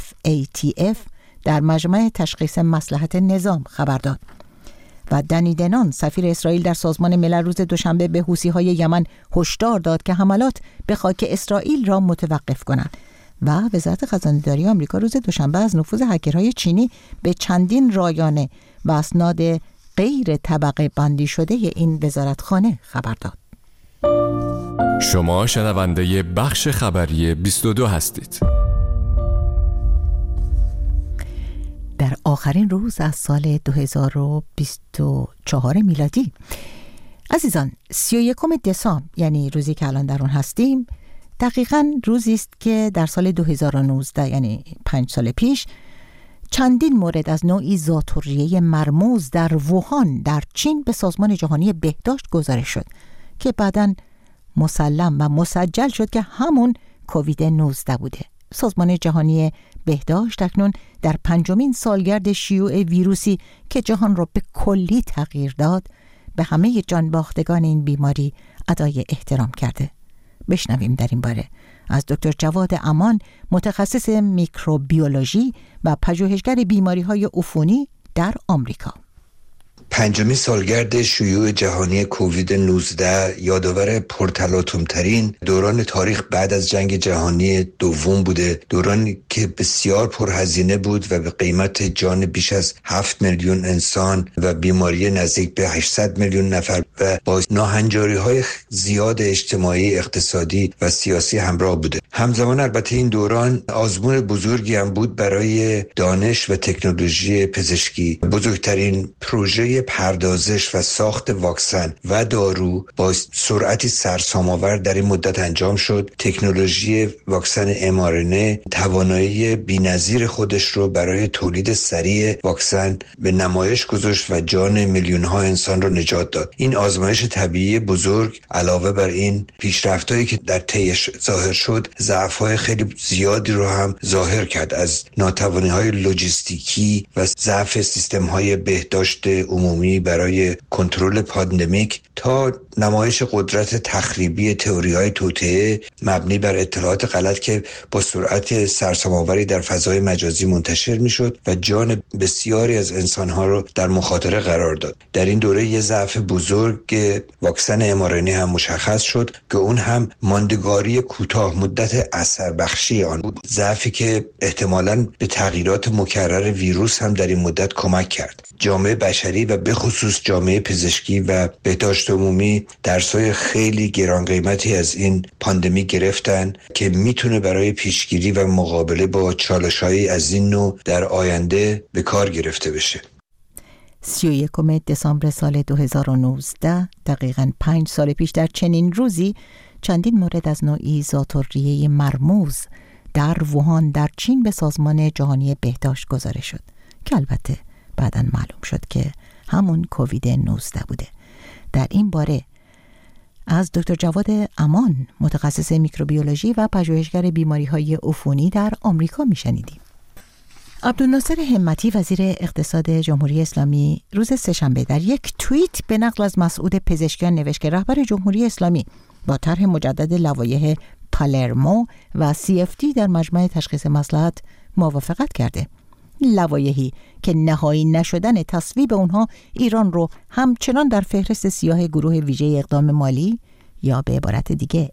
FATF در مجمع تشخیص مصلحت نظام خبر داد. و دنی دنان سفیر اسرائیل در سازمان ملل روز دوشنبه به حوثی‌های یمن هشدار داد که حملات به خاک اسرائیل را متوقف کنند. و وزارت خزانه‌داری آمریکا روز دوشنبه از نفوذ هکرهای چینی به چندین رایانه و اسناد غیر طبقه بندی شده این وزارتخانه خبر داد. شما شنونده بخش خبری 22 هستید. در آخرین روز از سال 2024 میلادی عزیزان 31 دسامبر یعنی روزی که الان در اون هستیم دقیقاً روزی است که در سال 2019 یعنی 5 سال پیش چندین مورد از نوعی ذات‌الریه مرموز در ووهان در چین به سازمان جهانی بهداشت گزارش شد که بعداً مسلم و مسجل شد که همون کووید 19 بوده. سازمان جهانی بهداشت اکنون در 5مین سالگرد شیوع ویروسی که جهان را به کلی تغییر داد به همه جانباختگان این بیماری ادای احترام کرده. بشنویم در این باره از دکتر جواد امان متخصص میکروبیولوژی و پژوهشگر بیماری‌های عفونی در آمریکا. 5مین سالگرد شیوع جهانی کووید 19 یادآور پرتلاطم‌ترین دوران تاریخ بعد از جنگ جهانی دوم بوده، دورانی که بسیار پرهزینه بود و به قیمت جان بیش از 7 میلیون انسان و بیماری نزدیک به 800 میلیون نفر و با ناهنجاری‌های زیاد اجتماعی، اقتصادی و سیاسی همراه بوده. همزمان البته این دوران آزمون بزرگی هم بود برای دانش و تکنولوژی پزشکی. بزرگترین پروژه پردازش و ساخت واکسن و دارو با سرعتی سرسام‌آور در این مدت انجام شد. تکنولوژی واکسن mRNA توانایی بی‌نظیر خودش رو برای تولید سریع واکسن به نمایش گذاشت و جان میلیون‌ها انسان رو نجات داد. این آزمایش طبیعی بزرگ علاوه بر این پیشرفت‌هایی که در طیش ظاهر شد، ضعف‌های خیلی زیادی رو هم ظاهر کرد، از ناتوانی‌های لوجستیکی و ضعف سیستم‌های بهداشت عمومی برای کنترل پاندمیک تا تا نمایش قدرت تخریبی تئوری‌های توطئه مبنی بر اطلاعات غلط که با سرعت سرسام‌آوری در فضای مجازی منتشر میشد و جان بسیاری از انسان‌ها رو در مخاطره قرار داد. در این دوره یه ضعف بزرگ واکسن mRNA هم مشخص شد که اون هم ماندگاری کوتاه مدت اثر بخشی آن بود، ضعفی که احتمالاً به تغییرات مکرر ویروس هم در این مدت کمک کرد. جامعه بشری و به خصوص جامعه پزشکی و بهداشت عمومی درسای خیلی گران قیمتی از این پاندمی گرفتن که میتونه برای پیشگیری و مقابله با چالش‌های از این نوع در آینده به کار گرفته بشه. 31 دسامبر سال 2019 دقیقاً 5 سال پیش در چنین روزی چندین مورد از نوعی ذات‌الریه مرموز در ووهان در چین به سازمان جهانی بهداشت گزارش شد که البته بعداً معلوم شد که همون کووید 19 بوده. در این باره از دکتر جواد امان متخصص میکروبیولوژی و پژوهشگر بیماری‌های عفونی در آمریکا میشنیدیم. عبدالناصر همتی وزیر اقتصاد جمهوری اسلامی روز سه‌شنبه در یک توییت به نقل از مسعود پزشکیان نوشت که رهبر جمهوری اسلامی با طرح مجدد لوایح پالرمو و CFT در مجمع تشخیص مصلحت موافقت کرده. لوایحی که نهایی نشدن تصویب اونها ایران رو همچنان در فهرست سیاه گروه ویژه اقدام مالی یا به عبارت دیگه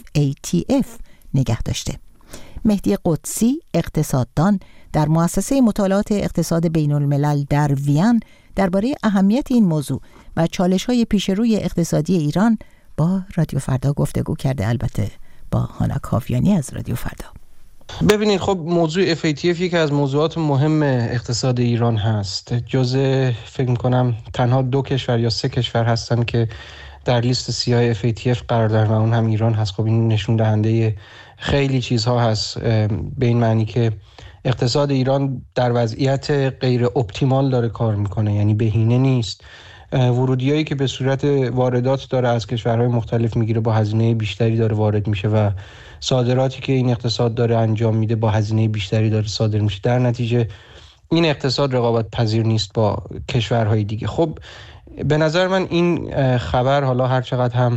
FATF نگه داشته. مهدی قدسی اقتصاددان در مؤسسه مطالعات اقتصاد بین الملل در وین درباره اهمیت این موضوع و چالش‌های پیشروی اقتصادی ایران با رادیو فردا گفتگو کرده، البته با هانا کاویانی از رادیو فردا. ببینید خب موضوع FATF یکی از موضوعات مهم اقتصاد ایران هست. جزء فکر می‌کنم تنها 2 کشور یا 3 کشور هستن که در لیست سیاه FATF قرار دارن و اون هم ایران هست. خب این نشون دهنده خیلی چیزها هست، به این معنی که اقتصاد ایران در وضعیت غیر اپتیمال داره کار میکنه، یعنی بهینه نیست. ورودیایی که به صورت واردات داره از کشورهای مختلف میگیره با هزینه بیشتری داره وارد میشه و صادراتی که این اقتصاد داره انجام میده با هزینه بیشتری داره صادر میشه. در نتیجه این اقتصاد رقابت پذیر نیست با کشورهای دیگه. خب به نظر من این خبر حالا هر چقدر هم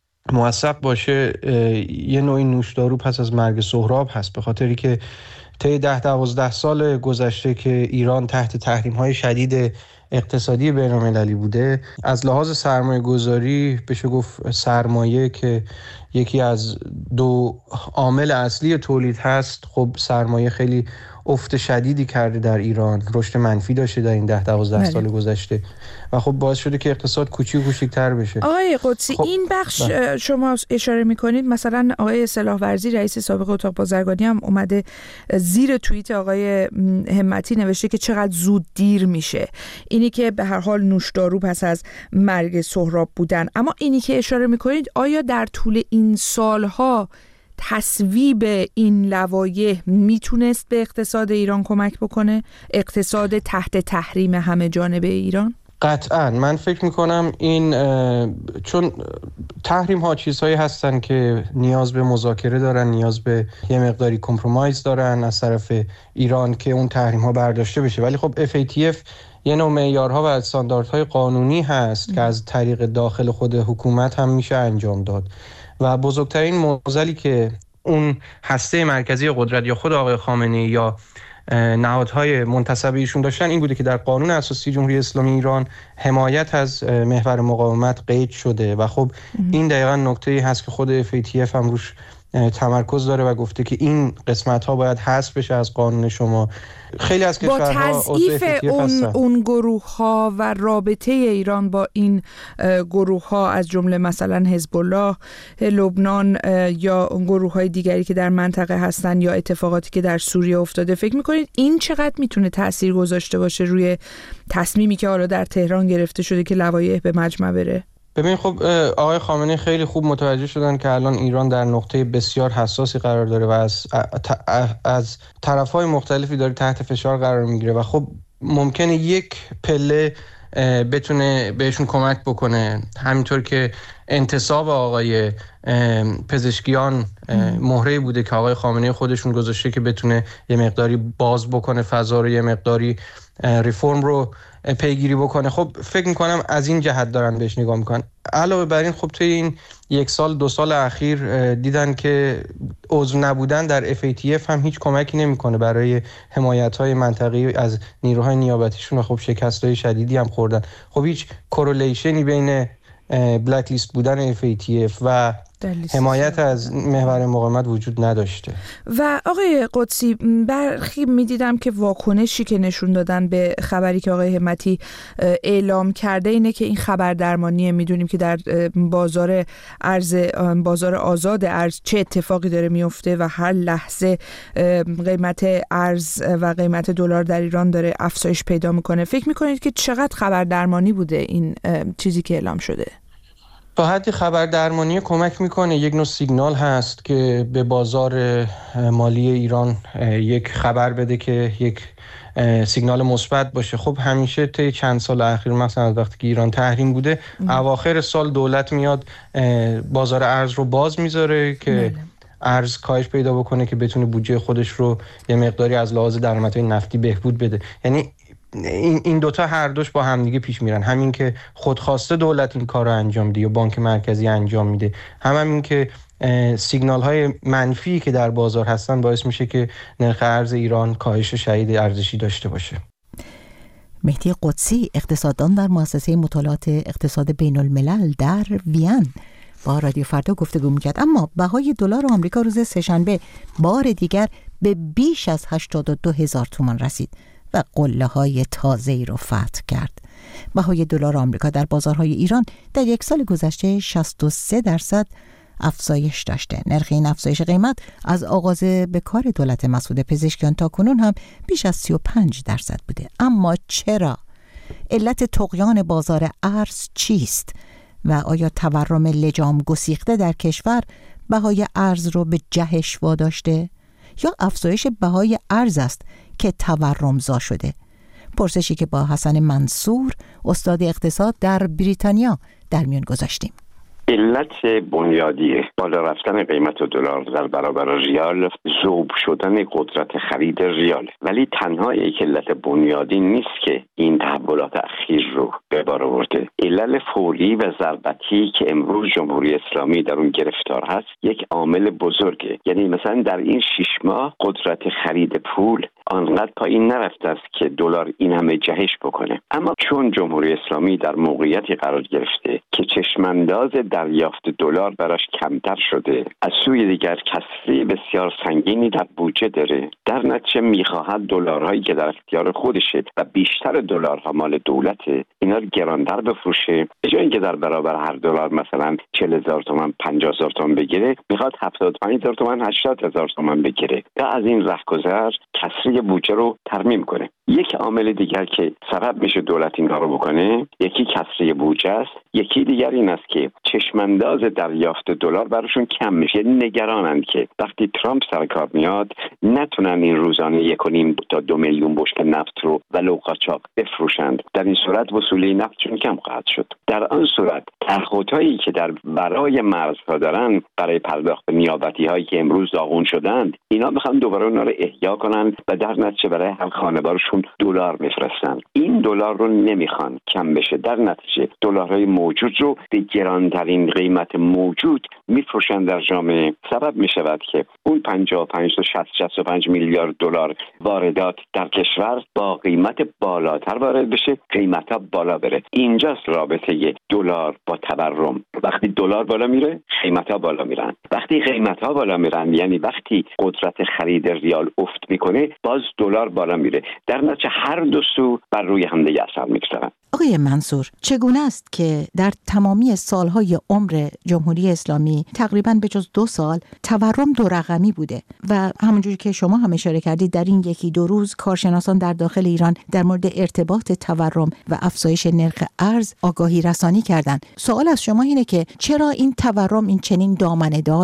موثق باشه یه نوعی نوشدارو پس از مرگ سهراب هست، به خاطری که طی 10-12 سال گذشته که ایران تحت تحریم‌های شدید اقتصادی بین‌المللی بوده، از لحاظ سرمایه گذاری بشه گفت سرمایه که یکی از 2 عامل اصلی تولید هست، خب سرمایه خیلی افت شدیدی کرده در ایران، رشد منفی داشته در این 10-12 سال گذشته و خب باعث شده که اقتصاد کوچیک‌تر بشه. آقای قدسی خب این بخش شما اشاره می‌کنید، مثلا آقای اصلاح ورزی رئیس سابق اتاق بازرگانی هم اومده زیر توییت آقای همتی نوشته که چقدر زود دیر میشه، اینی که به هر حال نوشدارو پس از مرگ سهراب بودن. اما اینی که اشاره می‌کنید آیا در طول این سالها تصویب این لوایح میتونست به اقتصاد ایران کمک بکنه؟ اقتصاد تحت تحریم همه جانبه ایران؟ قطعاً من فکر میکنم این چون تحریم ها چیزهایی هستن که نیاز به مذاکره دارن، نیاز به یه مقداری کمپرومایز دارن از طرف ایران که اون تحریم ها برداشته بشه، ولی خب FATF یه نوع معیارها و استانداردهای قانونی هست که از طریق داخل خود حکومت هم میشه انجام داد و بزرگترین معضلی که اون هسته مرکزی قدرت یا خود آقای خامنه‌ای یا نهادهای منتسب ایشون داشتن این بوده که در قانون اساسی جمهوری اسلامی ایران حمایت از محور مقاومت قید شده و خب این دقیقاً نکته‌ای هست که خود FATF هم روش تمرکز داره و gofte که این قسمت‌ها باید حذف بشه از قانون شما. خیلی از کشورها با تضعیف اون گروه‌ها و رابطه ایران با این گروه‌ها از جمله مثلا حزب الله لبنان یا گروه‌های دیگری که در منطقه هستن یا اتفاقاتی که در سوریه افتاده، فکر می‌کنید این چقدر میتونه تأثیر گذاشته باشه روی تصمیمی که حالا در تهران گرفته شده که لوایح به مجمع بره؟ ببین خب آقای خامنه‌ای خیلی خوب متوجه شدن که الان ایران در نقطه بسیار حساسی قرار داره و از طرف‌های مختلفی داره تحت فشار قرار میگیره و خب ممکنه یک پله بتونه بهشون کمک بکنه، همینطور که انتصاب آقای پزشکیان مهره بوده که آقای خامنه‌ای خودشون گذاشته که بتونه یه مقداری باز بکنه فضا رو، یه مقداری ریفرم رو پیگیری بکنه. خب فکر میکنم از این جهت دارن بهش نگاه میکنن. علاوه بر این خب توی این 1 سال 2 سال اخیر دیدن که عضو نبودن در FATF هم هیچ کمکی نمیکنه برای حمایت‌های منطقه‌ای از نیروهای نیابتیشون. خب شکست‌های شدیدی هم خوردن. خب هیچ کورلیشنی بین بلک لیست بودن FATF و حمایت از محور مقاومت وجود نداشته. و آقای قدسی، برخی میدیدم که واکنشی که نشون دادن به خبری که آقای همتی اعلام کرده اینه که این خبر درمانیه. میدونیم که در بازار آزاد ارز چه اتفاقی داره میفته و هر لحظه قیمت ارز و قیمت دلار در ایران داره افزایش پیدا میکنه. فکر میکنید که چقدر خبر درمانی بوده این چیزی که اعلام شده؟ تا حدی خبر درمانی کمک میکنه، یک نوع سیگنال هست که به بازار مالی ایران یک خبر بده که یک سیگنال مثبت باشه. خب همیشه طی چند سال اخیر، مثلا از وقتی که ایران تحریم بوده، اواخر سال دولت میاد بازار ارز رو باز میذاره که ارز کاهش پیدا بکنه که بتونه بودجه خودش رو یه مقداری از لحاظ درآمدهای نفتی بهبود بده. یعنی این دوتا هر دوش با همدیگه پیش میرن. همین که خودخواسته دولت این کار رو انجام میده یا بانک مرکزی انجام میده، همین که سیگنال های منفی که در بازار هستن باعث میشه که نرخ ارز ایران کاهش شدید ارزشی داشته باشه. مهدی قدسی، اقتصاددان در مؤسسه مطالعات اقتصاد بین الملل در وین، با رادیو فردا گفتگو میکرد. اما بهای دلار آمریکا روز سه‌شنبه بار دیگر به بیش از 82,000 تومان رسید و قله‌های تازه‌ای رو فتح کرد. بهای دلار آمریکا در بازارهای ایران در 1 سال گذشته 63% افزایش داشته. نرخ این افزایش قیمت از آغاز به کار دولت مسعود پزشکیان تا کنون هم بیش از 35% بوده. اما چرا؟ علت طغیان بازار ارز چیست؟ و آیا تورم لجام گسیخته در کشور بهای ارز رو به جهش واداشته؟ یا افزایش بهای ارز است که تورمزا شده؟ پرسشی که با حسن منصور، استاد اقتصاد در بریتانیا، در میان گذاشتیم. علت بنیادی بالا رفتن قیمت دلار در برابر ریال ذوب شدن قدرت خرید ریال، ولی تنها یک علت بنیادی نیست که این تحولات اخیر رو به بار آورده. علت فوری و ضربتی که امروز جمهوری اسلامی در اون گرفتار هست یک عامل بزرگه. یعنی مثلا در این 6 ماه قدرت خرید پول آنقدر پایین نرفته است که دلار این همه جهش بکنه، اما چون جمهوری اسلامی در موقعیتی قرار گرفته که چشمانداز دریافت دلار براش کمتر شده، از سوی دیگر کسری بسیار سنگینی در بودجه داره، در نتیجه میخواهد دلارهایی که در اختیار خودشه و بیشتر دلارها مال دولته، اینا رو گرانتر بفروشه. به جای اینکه در برابر هر دلار مثلا 40,000 تومان 50,000 تومان بگیره، میخواد 75,000 تومان 80,000 تومان بگیره و از این رهگذر کسری بودجه رو ترمیم کنه. یک عامل دیگر که سبب میشه دولت این کارو بکنه، یکی کسری بودجه است، یکی دیگر این است که چشمانداز دریافت دلار براشون کم میشه. نگرانند که وقتی ترامپ سر کار میاد نتونن این روزانه 1.5 تا 2 میلیون بشکه نفت رو ولو قاچاق بفروشند. در این صورت وصولی نفتشون کم خواهد شد. در آن صورت تعهدهایی که در برای مرزها دارن برای پرداخت نیابتی هایی که امروز داغون شدند، اینا میخوان دوباره اونا رو احیا کنن و در نتیجه برای هر خانوارشون دلار میفرستن. این دلار رو نمیخوان کم بشه، در نتیجه دلارهای موجود رو به گرانترین قیمت موجود میفروشن در جامعه. سبب میشود که اون 55 تا 60-65 میلیارد دلار واردات در کشور با قیمت بالاتر وارد بشه، قیمت‌ها بالا بره. اینجاست رابطه دلار با تورم. وقتی دلار بالا میره، قیمت‌ها بالا میرن. وقتی قیمت‌ها بالا میرن، یعنی وقتی قدرت خرید ریال افت میکنه، باز دلار بالا میره. در نتیجه هر دو سو بر روی هم دیگه اثر میگذارن. آقای منصور، چگونه است که در تمامی سالهای عمر جمهوری اسلامی تقریباً به جز 2 سال تورم 2 رقمی بوده و همونجوری که شما هم اشاره کردید در این 1-2 روز کارشناسان در داخل ایران در مورد ارتباط تورم و افزایش نرخ ارز آگاهی رسانی کردند. سوال از شما اینه که چرا این تورم این چنین دامنه‌دار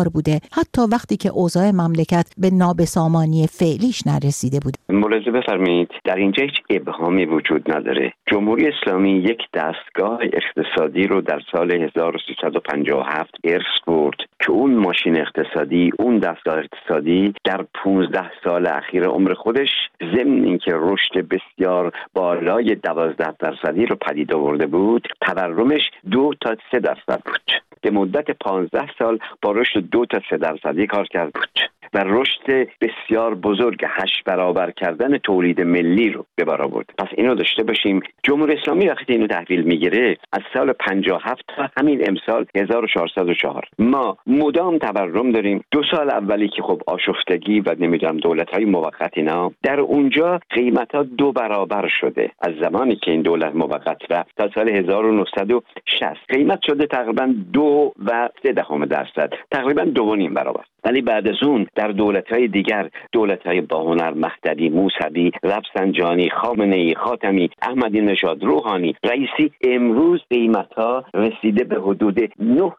بوده، حتی وقتی که اوضاع مملکت به نابسامانی فعلیش نرسیده بود. ملاحظه بفرمایید در اینجا هیچ ابهامی وجود نداره. جمهوری اسلامی یک دستگاه اقتصادی رو در سال 1357 ارث برد که اون ماشین اقتصادی، اون دستگاه اقتصادی در 15 سال اخیر عمر خودش ضمن اینکه رشد بسیار بالای 12% رو پدید آورده بود، تورمش 2 تا 3% بود. به مدت 15 سال با رشد 2 تا 3% کار کرد بود و رشد بسیار بزرگ 8 برابر کردن تولید ملی رو به بار آورد. پس اینو داشته باشیم. جمهوری اسلامی وقتی اینو تحویل میگیره از سال 57 تا همین امسال 1404 ما مدام تورم داریم. 2 سال اولی که خب آشفتگی و نمیدونم دولت‌های موقت اینا، در اونجا قیمت‌ها 2 برابر شده. از زمانی که این دولت موقت رفت تا سال 1960 قیمت شده تقریبا 2.3%، تقریبا 2.5 برابر. ولی بعد از اون در دولت‌های دیگر، دولت‌های با هنر، مهدوی، موسوی، رفسنجانی، خامنه‌ای، خاتمی، احمدی نژاد، روحانی، رئیسی، امروز قیمت‌ها رسیده به حدود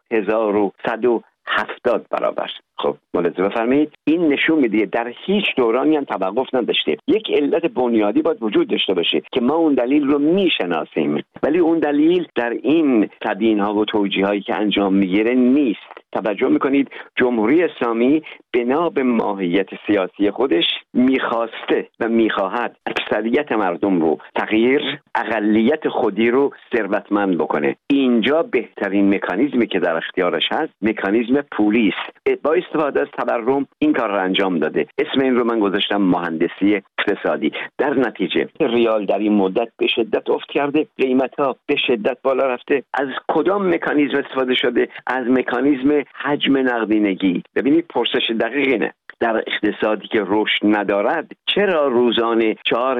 9170 برابر. خب ملاحظه بفرمایید، این نشون میده در هیچ دورانی هم توقف نداشته. یک علت بنیادی باید وجود داشته باشه که ما اون دلیل رو میشناسیم، ولی اون دلیل در این تبیین‌ها و توجیه‌هایی که انجام میگیره نیست. توجه میکنید جمهوری اسلامی بنا به ماهیت سیاسی خودش میخواسته و میخواهد اکثریت مردم رو تغییر، اقلیت خودی رو ثروتمند بکنه. اینجا بهترین مکانیزمی که در اختیارش هست مکانیزم پولی است. با استفاده از تورم این کار رو انجام داده. اسم این رو من گذاشتم مهندسی اقتصادی. در نتیجه ریال در این مدت به شدت افت کرده، قیمت‌ها به شدت بالا رفته. از کدام مکانیزم استفاده شده؟ از مکانیزم حجم نقدینگی. ببینید پرسش دقیق اینه، در اقتصادی که رشد ندارد چرا روزانه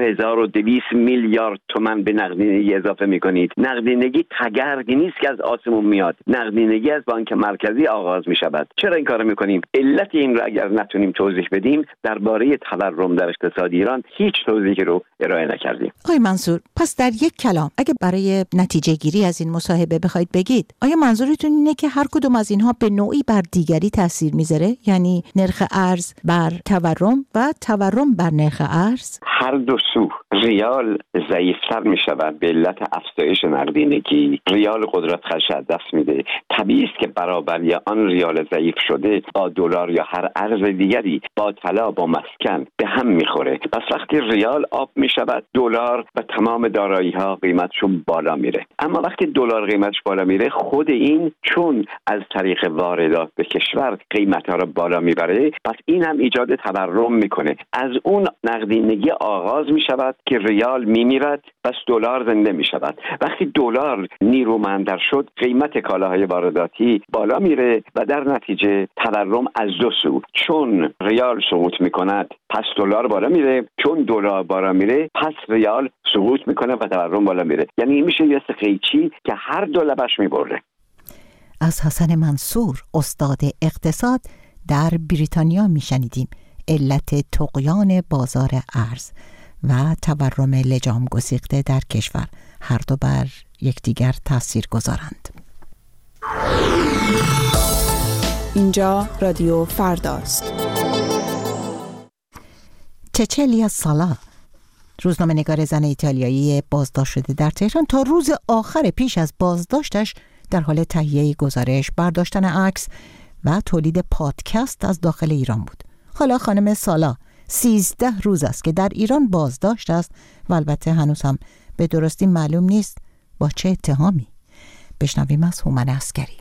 4200 میلیارد تومان به نقدینگی اضافه میکنید؟ نقدینگی تگرگی نیست که از آسمون میاد، نقدینگی از بانک مرکزی آغاز میشود. چرا این کارو میکنیم؟ علت این رو اگر نتونیم توضیح بدیم درباره تورم در اقتصاد ایران هیچ توضیحی رو ارائه نکردیم. آقای منصور، پس در یک کلام اگه برای نتیجه گیری از این مصاحبه بخواید بگید، آیا منظورتون اینه که هر کدوم از اینها به نوعی بر دیگری تاثیر میذاره؟ یعنی نرخ ارز بر تورم و تورم بر نرخ ارز؟ هر دو سو. ریال ضعیف‌تر میشود به علت افزایش نقدینگی، ریال قدرت خرش از دست میده. طبیعی است که برابری آن ریال ضعیف شده با دلار یا هر ارز دیگری، با طلا، با مسکن به هم میخوره. پس وقتی ریال آب میشود، دلار و تمام دارایی‌ها قیمتشون بالا میره. اما وقتی دلار قیمتش بالا میره، خود این چون از طریق واردات به کشور قیمت‌ها رو بالا میبره، پس این هم ایجاد تورم میکنه. از اون نقدینگی آغاز میشود که ریال میمیرد، پس دلار زنده میشود. وقتی دلار نیرومندتر شد، قیمت کالاهای وارداتی بالا میره و در نتیجه تورم از دو سو. چون ریال سقوط میکند، پس دلار بالا میره، چون دلار بالا میره، پس ریال سقوط میکنه و تورم بالا میره. یعنی میشه یه قیچی که هر دو لبش میبره. از حسن منصور، استاد اقتصاد در بریتانیا میشنیدیم علت طغیان بازار ارز و تورم لجام گسیخته در کشور، هر دو بر یکدیگر تاثیر گذارند. اینجا رادیو فرداست. چچلیا سالا، روزنامه‌نگار زن ایتالیایی بازداشت شده در تهران، تا روز آخر پیش از بازداشتش در حال تهیه گزارش، برداشتن عکس و تولید پادکست از داخل ایران بود. حالا خانم سالا 13 روز است که در ایران بازداشت است و البته هنوز هم به درستی معلوم نیست با چه اتهامی. بشنویم از هومن عسکری.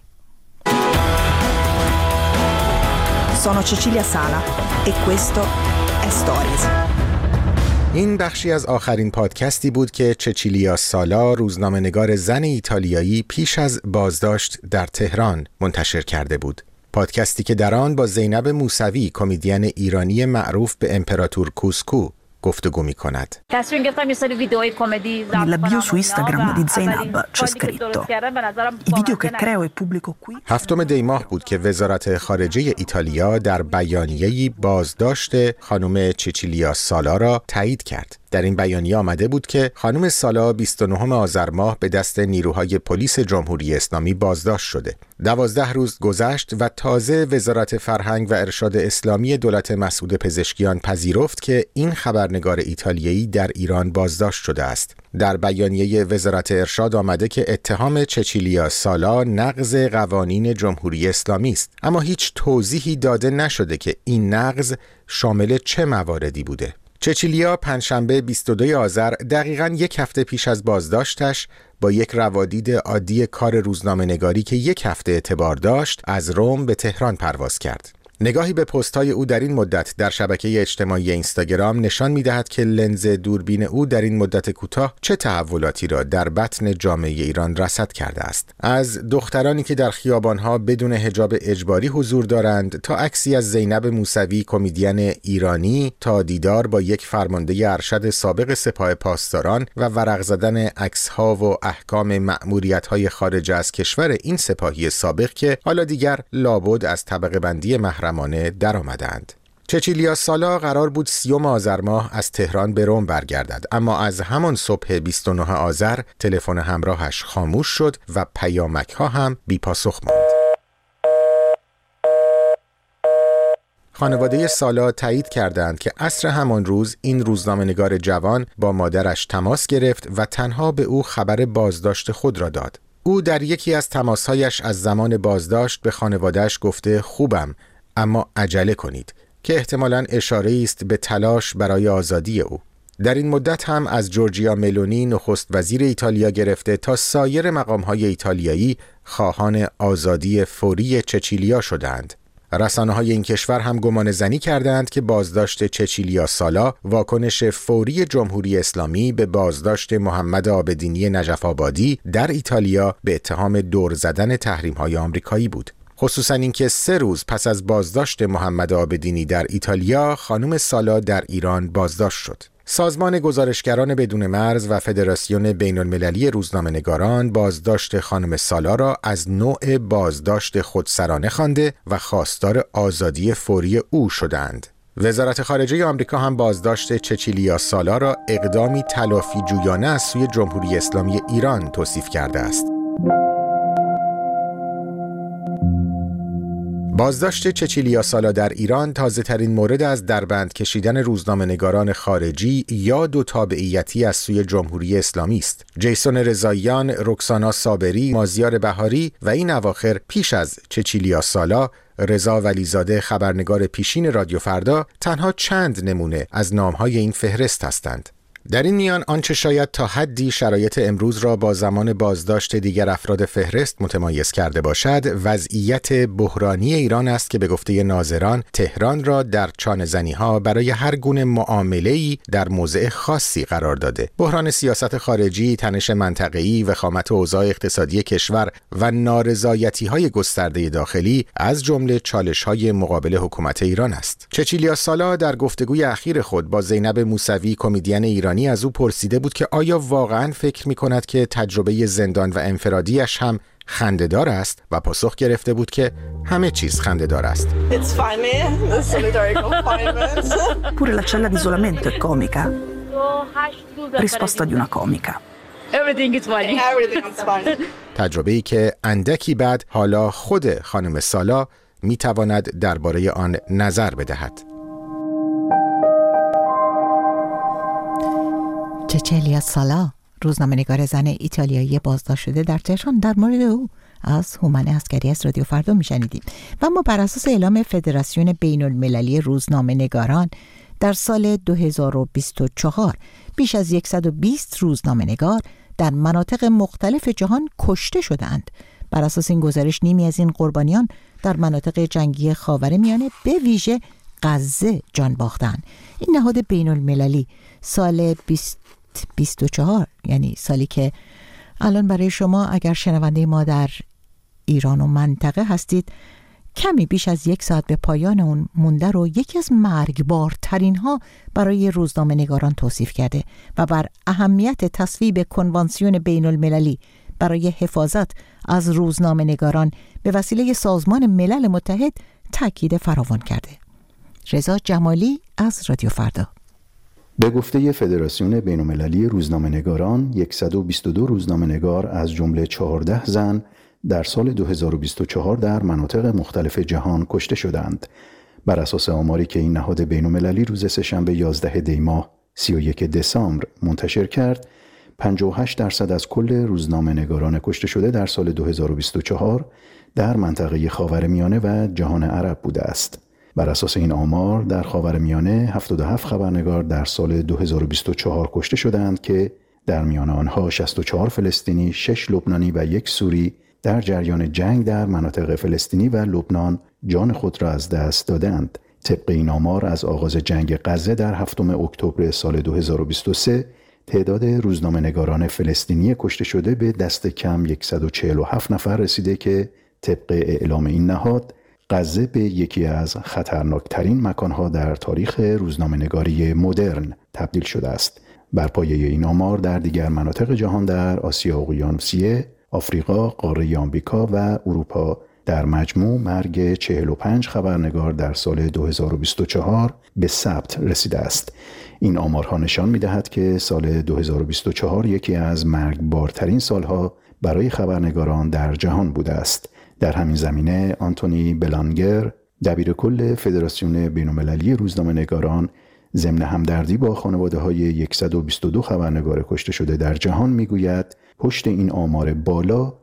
Sono Cecilia Sala e questo è Stories. این بخشی از آخرین پادکستی بود که چچیلیا سالا، روزنامه‌نگار زن ایتالیایی، پیش از بازداشت در تهران منتشر کرده بود. پادکستی که در آن با زینب موسوی، کمدین ایرانی معروف به امپراتور کوسکو، گفتگو می کند. Nel bio su Instagram di Zainab c'è scritto: I video che creo e pubblico qui. 7 دی ماه بود که وزارت خارجه ایتالیا در بیانیه‌ای بازداشت خانم چچیلیا سالا را تایید کرد. در این بیانیه آمده بود که خانم سالا 29 آذر ماه به دست نیروهای پلیس جمهوری اسلامی بازداشت شده. 12 روز گذشت و تازه وزارت فرهنگ و ارشاد اسلامی دولت مسعود پزشکیان پذیرفت که این خبرنگار ایتالیایی در ایران بازداشت شده است. در بیانیه وزارت ارشاد آمده که اتهام چچیلیا سالا نقض قوانین جمهوری اسلامی است، اما هیچ توضیحی داده نشده که این نقض شامل چه مواردی بوده. چچیلیا پنجشنبه 22 آذر دقیقاً یک هفته پیش از بازداشتش با یک روادید عادی کار روزنامه‌نگاری که یک هفته اعتبار داشت از روم به تهران پرواز کرد. نگاهی به پست‌های او در این مدت در شبکه اجتماعی اینستاگرام نشان می‌دهد که لنز دوربین او در این مدت کوتاه چه تحولاتی را در بطن جامعه ایران رصد کرده است. از دخترانی که در خیابان‌ها بدون حجاب اجباری حضور دارند تا عکسی از زینب موسوی کمدین ایرانی تا دیدار با یک فرمانده ارشد سابق سپاه پاسداران و ورق زدن عکس‌ها و احکام مأموریت‌های خارج از کشور این سپاهی سابق که حالا دیگر لابد از طبقه بندی محرمانه در آمدند. چچیلیا سالا قرار بود 30 آذر ماه از تهران به روم برگردد، اما از همان صبح 29 آذر تلفن همراهش خاموش شد و پیامک‌ها هم بی پاسخ ماند. خانواده سالا تایید کردند که عصر همان روز این روزنامه‌نگار جوان با مادرش تماس گرفت و تنها به او خبر بازداشت خود را داد. او در یکی از تماس‌هایش از زمان بازداشت به خانواده‌اش گفته خوبم اما عجله کنید، که احتمالاً اشاره‌ای است به تلاش برای آزادی او. در این مدت هم از جورجیا ملونی نخست وزیر ایتالیا گرفته تا سایر مقام‌های ایتالیایی خواهان آزادی فوری چچیلیا شدند. رسانه‌های این کشور هم گمانه‌زنی کردند که بازداشت چچیلیا سالا واکنش فوری جمهوری اسلامی به بازداشت محمد عابدینی نجف آبادی در ایتالیا به اتهام دور زدن تحریم‌های آمریکایی بود. خصوصا اینکه 3 روز پس از بازداشت محمد عابدینی در ایتالیا، خانم سالا در ایران بازداشت شد. سازمان گزارشگران بدون مرز و فدراسیون بین‌المللی روزنامه‌نگاران بازداشت خانم سالا را از نوع بازداشت خودسرانه خوانده و خواستار آزادی فوری او شدند. وزارت خارجه آمریکا هم بازداشت چچیلیا سالا را اقدامی تلافی جویانه از سوی جمهوری اسلامی ایران توصیف کرده است. بازداشت چچیلیا سالا در ایران تازه ترین مورد از دربند کشیدن روزنامه‌نگاران خارجی یا دو تابعیتی از سوی جمهوری اسلامی است. جیسون رضاییان، رکسانا صابری، مازیار بهاری و این اواخر پیش از چچیلیا سالا رضا ولیزاده خبرنگار پیشین رادیو فردا تنها چند نمونه از نام‌های این فهرست هستند. در این میان آنچه شاید تا حدی شرایط امروز را با زمان بازداشت دیگر افراد فهرست متمایز کرده باشد، وضعیت بحرانی ایران است که به گفته ناظران تهران را در چانه‌زنی‌ها برای هر گونه معامله‌ای در موضع خاصی قرار داده. بحران سیاست خارجی، تنش منطقه‌ای، وخامت اوضاع اقتصادی کشور و نارضایتی‌های گسترده داخلی از جمله چالش‌های مقابل حکومت ایران است. چچیلیا سالا در گفتگوی اخیر خود با زینب موسوی کمدین ایرانی از او پرسیده بود که آیا واقعاً فکر می‌کند که تجربه زندان و انفرادیش هم خنده‌دار است و پاسخ گرفته بود که همه چیز خنده‌دار است. Pure la cella di isolamento è comica. Risposta di una comica. Everything is funny. Everything is funny. تجربه‌ای که اندکی بعد حالا خود خانم سالا می‌تواند درباره آن نظر بدهد. چچیلیا سالا، روزنامه‌نگار زن ایتالیایی بازداشت شده در تهران، در مورد او از هومن عسکری از رادیو فردا میشنیدیم. و ما بر اساس اعلام فدراسیون بین‌المللی روزنامه‌نگاران در سال 2024 بیش از 120 روزنامه‌نگار در مناطق مختلف جهان کشته شدند. بر اساس این گزارش نیمی از این قربانیان در مناطق جنگی خاورمیانه به ویژه غزه جان باختند. این نهاد بین‌المللی سال 2024، یعنی سالی که الان برای شما اگر شنونده ما در ایران و منطقه هستید کمی بیش از 1 ساعت به پایان اون مونده رو یکی از مرگبارترین ها برای روزنامه نگاران توصیف کرده و بر اهمیت تصویب کنوانسیون بین المللی برای حفاظت از روزنامه نگاران به وسیله سازمان ملل متحد تاکید فراوان کرده. رضا جمالی از رادیو فردا. به گفته فدراسیون بین‌المللی روزنامه‌نگاران، 122 روزنامه‌نگار از جمله 14 زن در سال 2024 در مناطق مختلف جهان کشته شدند. بر اساس آماری که این نهاد بین‌المللی روز سه‌شنبه 11 دی ماه 31 دسامبر منتشر کرد، 58% از کل روزنامه‌نگاران کشته شده در سال 2024 در منطقه خاورمیانه و جهان عرب بوده است. بر اساس این آمار در خاورمیانه 77 خبرنگار در سال 2024 کشته شدند که در میان آنها 64 فلسطینی، 6 لبنانی و 1 سوری در جریان جنگ در مناطق فلسطینی و لبنان جان خود را از دست دادند. طبق این آمار از آغاز جنگ غزه در 7 اکتبر سال 2023 تعداد روزنامه‌نگاران فلسطینی کشته شده به دست کم 147 نفر رسیده که طبق اعلام این نهاد غزه به یکی از خطرناکترین مکانها در تاریخ روزنامه‌نگاری مدرن تبدیل شده است. بر پایه این آمار در دیگر مناطق جهان در آسیا اقیانوسیه، آفریقا، قاره آمریکا و اروپا در مجموع مرگ 45 خبرنگار در سال 2024 به ثبت رسیده است. این آمارها نشان می‌دهد که سال 2024 یکی از مرگبارترین سالها برای خبرنگاران در جهان بوده است. در همین زمینه آنتونی بلانگر، دبیر کل فدراسیون بین‌المللی روزنامه‌نگاران، ضمن همدردی با خانواده‌های 122 خبرنگار کشته شده در جهان میگوید پشت این آمار بالا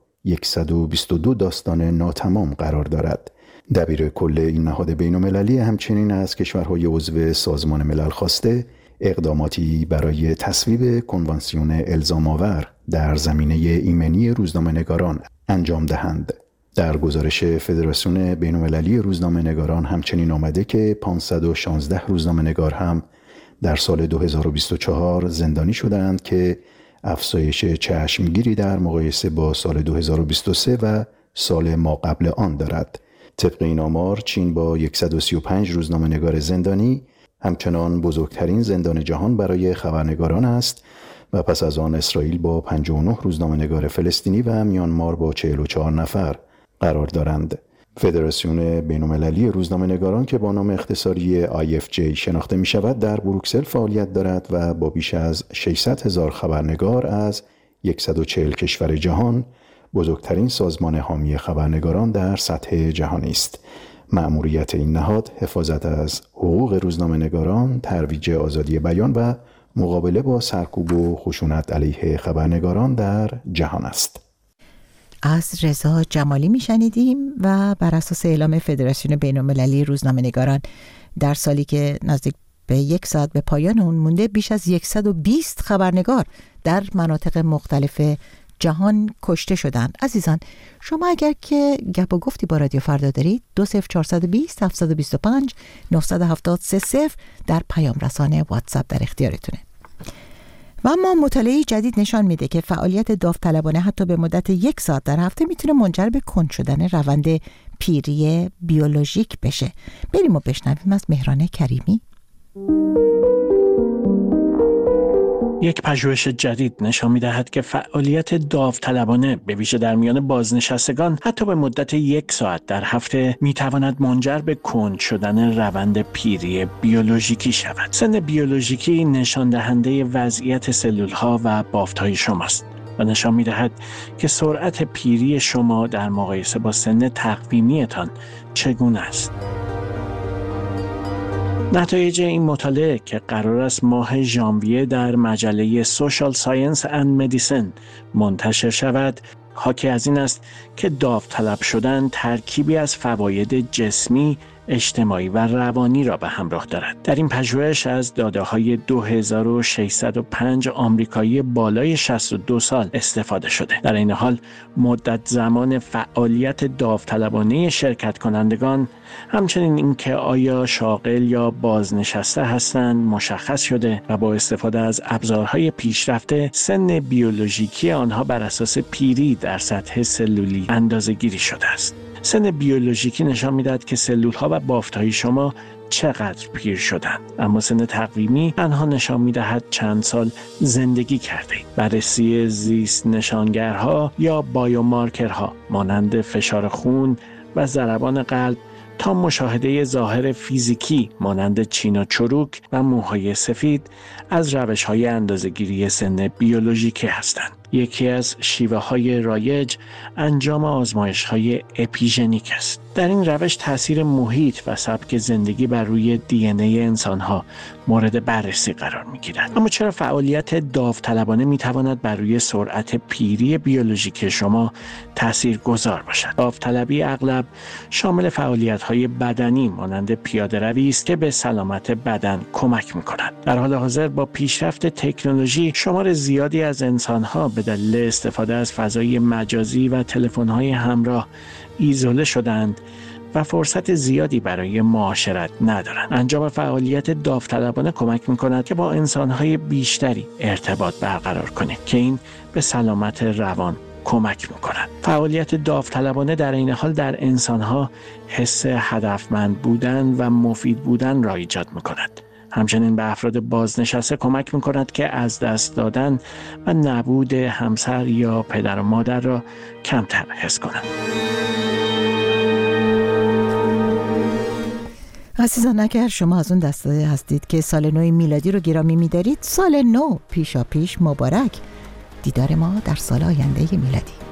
122 داستان ناتمام قرار دارد. دبیر کل این نهاد بین‌المللی همچنین از کشورهای عضو سازمان ملل خواسته اقداماتی برای تصویب کنوانسیون الزام‌آور در زمینه ایمنی روزنامه‌نگاران انجام دهند. در گزارش فدراسیون بین‌المللی روزنامه‌نگاران همچنین آمده که 516 روزنامه‌نگار هم در سال 2024 زندانی شدند که افزایش چشمگیری در مقایسه با سال 2023 و سال ما قبل آن دارد. طبق این آمار چین با 135 روزنامه‌نگار زندانی همچنان بزرگترین زندان جهان برای خبرنگاران است و پس از آن اسرائیل با 59 روزنامه‌نگار فلسطینی و میانمار با 44 نفر قرار دارند. فدراسیون بین‌المللی روزنامه‌نگاران که با نام اختصاری IFJ شناخته می شود در بروکسل فعالیت دارد و با بیش از 600,000 خبرنگار از 140 کشور جهان بزرگترین سازمان حامی خبرنگاران در سطح جهانی است. مأموریت این نهاد حفاظت از حقوق روزنامه‌نگاران، ترویج آزادی بیان و مقابله با سرکوب و خشونت علیه خبرنگاران در جهان است. از رضا جمالی میشنیدیم و بر اساس اعلام فدراسیون بین‌المللی روزنامه‌نگاران در سالی که نزدیک به 1 ساعت به پایان اون مونده بیش از 120 خبرنگار در مناطق مختلف جهان کشته شدند. عزیزان شما اگر که گپ و گفتی با رادیو فردا دارید 20420 725 970 در پیام رسانه واتساپ در اختیارتونه. و اما مطالعه جدید نشان میده که فعالیت داوطلبانه حتی به مدت 1 ساعت در هفته میتونه منجر به کند شدن روند پیری بیولوژیک بشه. بریم و بشنویم از مهران کریمی. یک پژوهش جدید نشان می‌دهد که فعالیت داوطلبانه به ویژه در میان بازنشستگان حتی به مدت 1 ساعت در هفته می‌تواند منجر به کند شدن روند پیری بیولوژیکی شود. سن بیولوژیکی نشان دهنده وضعیت سلول‌ها و بافت‌های شماست و نشان می‌دهد که سرعت پیری شما در مقایسه با سن تقویمیتان چگونه است. نتایج این مطالعه که قرار است ماه ژانویه در مجله Social Science and Medicine منتشر شود، حاکی از این است که داوطلب شدن ترکیبی از فواید جسمی، اجتماعی و روانی را به همراه دارد. در این پژوهش از داده‌های 2605 آمریکایی بالای 62 سال استفاده شده. در این حال مدت زمان فعالیت داوطلبانه شرکت کنندگان، همچنین اینکه آیا شاغل یا بازنشسته هستند مشخص شده و با استفاده از ابزارهای پیشرفته سن بیولوژیکی آنها بر اساس پیری در سطح سلولی اندازه‌گیری شده است. سن بیولوژیکی نشان می‌دهد که سلول‌ها و بافت‌های شما چقدر پیر شدند، اما سن تقویمی تنها نشان می‌دهد چند سال زندگی کردید. بررسی زیست نشانگرها یا بایومارکرها مانند فشار خون و ضربان قلب تا مشاهده ظاهر فیزیکی مانند چین و چروک و موهای سفید از روش‌های اندازه‌گیری سن بیولوژیکی هستند. یکی از شیوه‌های رایج انجام آزمایش‌های اپیژنیک است. در این روش تأثیر محیط و سبک زندگی بر روی دی ان ای انسان‌ها مورد بررسی قرار می‌گیرد. اما چرا فعالیت داوطلبانه می‌تواند بر روی سرعت پیری بیولوژیک شما تأثیرگذار باشد؟ داوطلبی اغلب شامل فعالیت‌های بدنی مانند پیاده‌روی است که به سلامت بدن کمک می‌کند. در حال حاضر با پیشرفت تکنولوژی شمار زیادی از انسان‌ها به دلیل استفاده از فضای مجازی و تلفن‌های همراه ایزوله شدند و فرصت زیادی برای معاشرت ندارند. انجام فعالیت داوطلبانه کمک می‌کند که با انسان‌های بیشتری ارتباط برقرار کنید که این به سلامت روان کمک می‌کند. فعالیت داوطلبانه در این حال در انسان‌ها حس هدفمند بودن و مفید بودن را ایجاد می‌کند. همچنین به افراد بازنشسته کمک می‌کند که از دست دادن و نبود همسر یا پدر و مادر را کمتر حس کنند. عزیزان، اگر شما از اون دسته هستید که سال نو میلادی رو گرامی می‌دارید، سال نو پیشاپیش مبارک. دیدار ما در سال آینده میلادی.